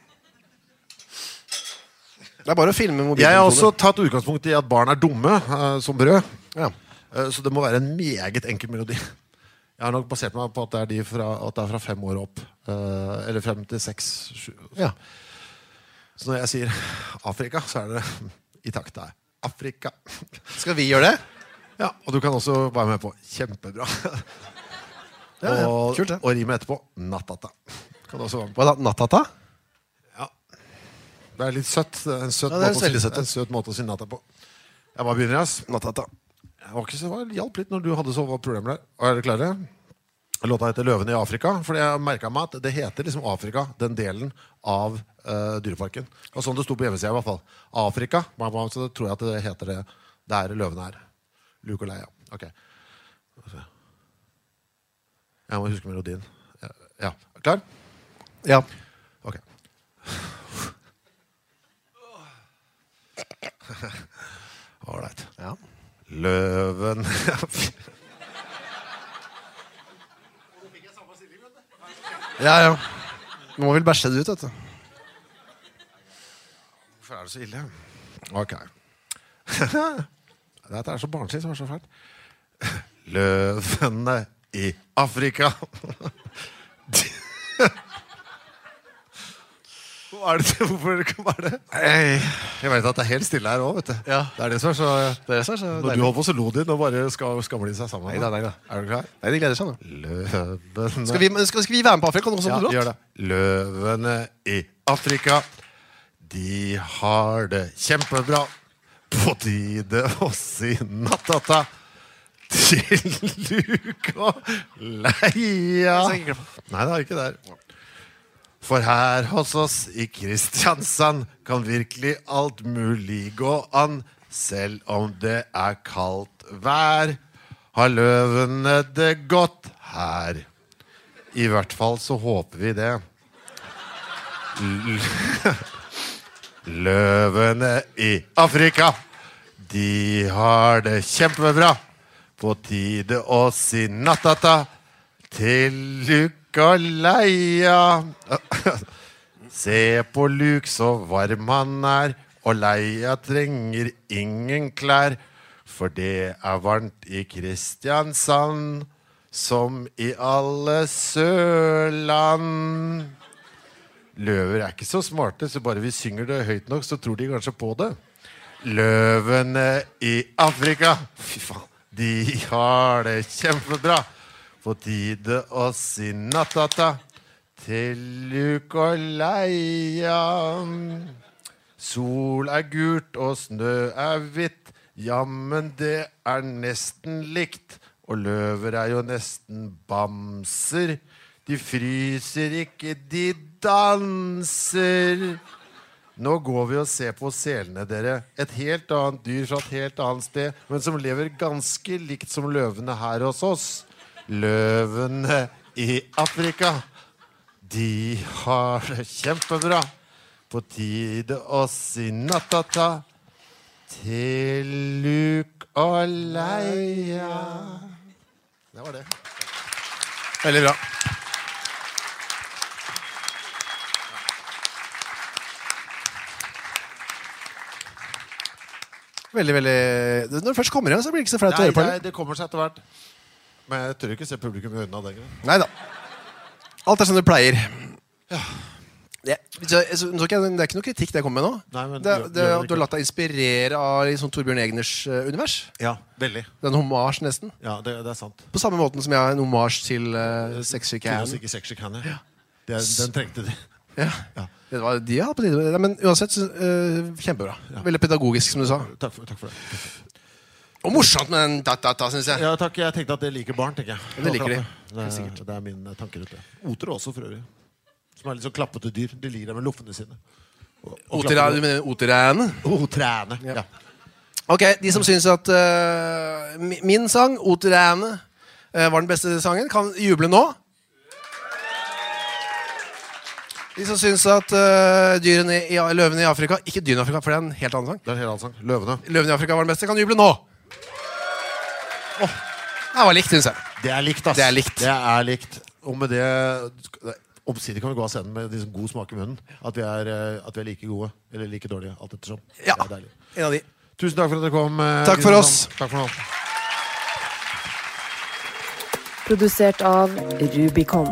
Det er bare å filme mobiltelefonen. Jeg har også tatt utgangspunkt i at barn er dumme som brød. Ja. Så det må være en meget enkel melodi. Jeg har nok basert meg på at det er fra 5 år opp. Eller 5 til 6. Ja. Så når jeg sier Afrika, så er det i takt der. Afrika. Skal vi gjøre det? Ja, og du kan også være med på. Kjempebra. Kult det. Og rime etterpå. Nattata. Kan du også være med på. Hva da? Nattata? Ja. Det er litt søtt. En søt måte å si natta på. Jeg bare begynner, ass. Nattata. Det hjalp litt når du hadde så problemer der. Og er dere klare? Låta heter Løven i Afrika, for jeg merket meg at det heter liksom Afrika, den delen av Dyreparken. Og sånn det sto på hjemmesiden i hvert fall. Afrika, så tror jeg at det heter det der løven er. Luke og Leia. Ok. Jeg må huske melodien. Ja. Klar? Ja. Ok. Alright. Ja. Løven Ja. Du må vel bæsje det ut, vet du. Hvorfor det så ille? Ok. Dette så barnslig, så så fælt. Løvene i Afrika. Hvorfor det? Jeg vet at det helt stille her også, vet du. Ja. Det det som så... Når du holdt på så lo de, nå bare skammer de seg sammen. Neida. Er du klar? Nei, de gleder seg nå. Løvene... Skal vi være med på Afrika nå som Ja, du låt? gjør det. Løvene i Afrika, de har det kjempebra. På tide å si nattata til Luke og Leia. Nei, det er ikke der. For her hos oss i Kristiansand kan virkelig alt mulig gå an, selv om det kaldt vær. Har løvene det godt her? I hvert fall så håper vi det. Løvene i Afrika, de har det kjempebra. På tide å si nattata til Luke og Leia. Se på Luke så varm han og Leia trenger ingen klær, for det varmt i Kristiansand, som i alle sørland. Løver ikke så smarte, så bare vi synger det høyt nok, så tror de kanskje på det. Løvene i Afrika, fy faen, de har det kjempebra. På tide å si nattata til Luke og Leia. Sol gult og snø hvitt, jammen det nesten likt. Og løver jo nesten bamser. De fryser ikke, de danser. Nå går vi og ser på selene dere. Et helt annet dyr fra et helt annet sted, men som lever ganske likt som løvene her hos oss. Løvene i Afrika, de har det kjempebra. På tide å si nattata til Luke og Leia. Det var det. Veldig bra. Veldig, veldig... Når det først kommer igjen, så blir det ikke så flaut å høre på. Nei, det kommer seg etter hvert. Men jeg tør ikke se publikum i øynene av den grunn. Neida. Alt som du pleier. Ja. Det er ikke noe kritikk det jeg kommer med nå. Nei, men du har latt deg inspirere av liksom Torbjørn Egners univers. Ja, veldig. Det er en hommage nesten. Ja, det sant. På samme måten som jeg har en hommage til Sexy Can. Sexy Can, ja. Den trengte de. Ja. Det var de jeg hadde på tide. Men uansett, kjempebra. Ja. Veldig pedagogisk, som du sa. Takk for det. Og morsomt med den data, synes jeg. Ja, takk. Jeg tenkte at det liker barn, tenker jeg. Det liker de. Det min tanke rundt det. Oter også, for øvrig. Som litt så klappete dyr. De liker dem med luffene sine. Du mener oteræne? Oteræne, ja. Ok, de som synes at min sang, Oteræne, var den beste sangen, kan juble nå. De som synes at løvene i Afrika, ikke dyrene i Afrika, for det er en helt annen sang. Det er en helt annen sang. Løvene i Afrika var den beste, kan juble nå. Det var likt, synes jeg. Det er likt, ass. Det er likt. Og med det, omsidig kan vi gå av scenen med liksom god smak i munnen. At vi er like gode, eller like dårlige, alt ettersom. Ja, det er deilig. En av de. Tusen takk for at dere kom. Takk for oss. Takk for nå. Produsert av Rubicon.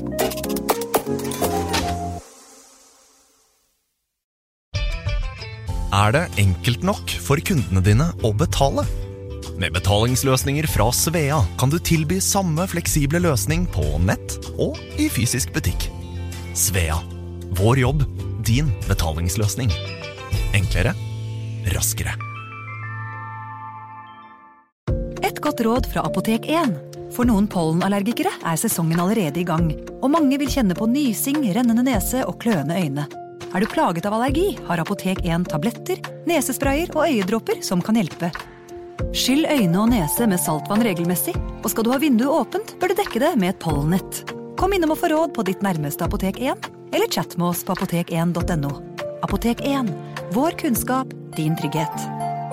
Er det enkelt nok for kundene dine å betale? Med betalingsløsninger fra Svea kan du tilby samme fleksible løsning på nett og i fysisk butikk. Svea. Vår jobb, din betalingsløsning. Enklere, raskere. Et godt råd fra Apotek 1. For noen pollenallergikere sesongen allerede i gang, og mange vil kjenne på nysing, rennende nese og kløende øyne. Er du plaget av allergi, har Apotek 1 tabletter, nesesprayer og øyedråper som kan hjelpe. Skyll øyne og nese med saltvann regelmessig, og skal du ha vinduet åpent, bør du dekke det med et pollenett. Kom innom og få råd på ditt nærmeste Apotek 1, eller chat med oss på apotek1.no. Apotek 1, vår kunnskap, din trygghet.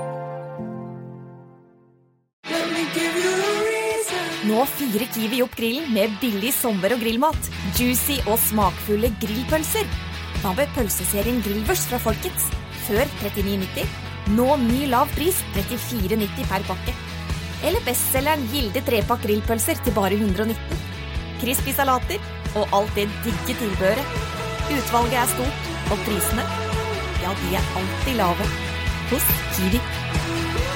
Nå fyrer Kiwi opp grillen med billig sommer- og grillmat. Juicy og smakfulle grillpølser. Hva med pølseserien Grillvers fra Folkets? Før 39,90. Nå ny lav pris, 34,90 per pakke. Eller bestselgeren Gilde 3-pakk grillpølser til bare 119. Crispy salater og alt det digge tilbehøret. Utvalget stort, og prisene, ja, de alltid lave. Hos Kiwi.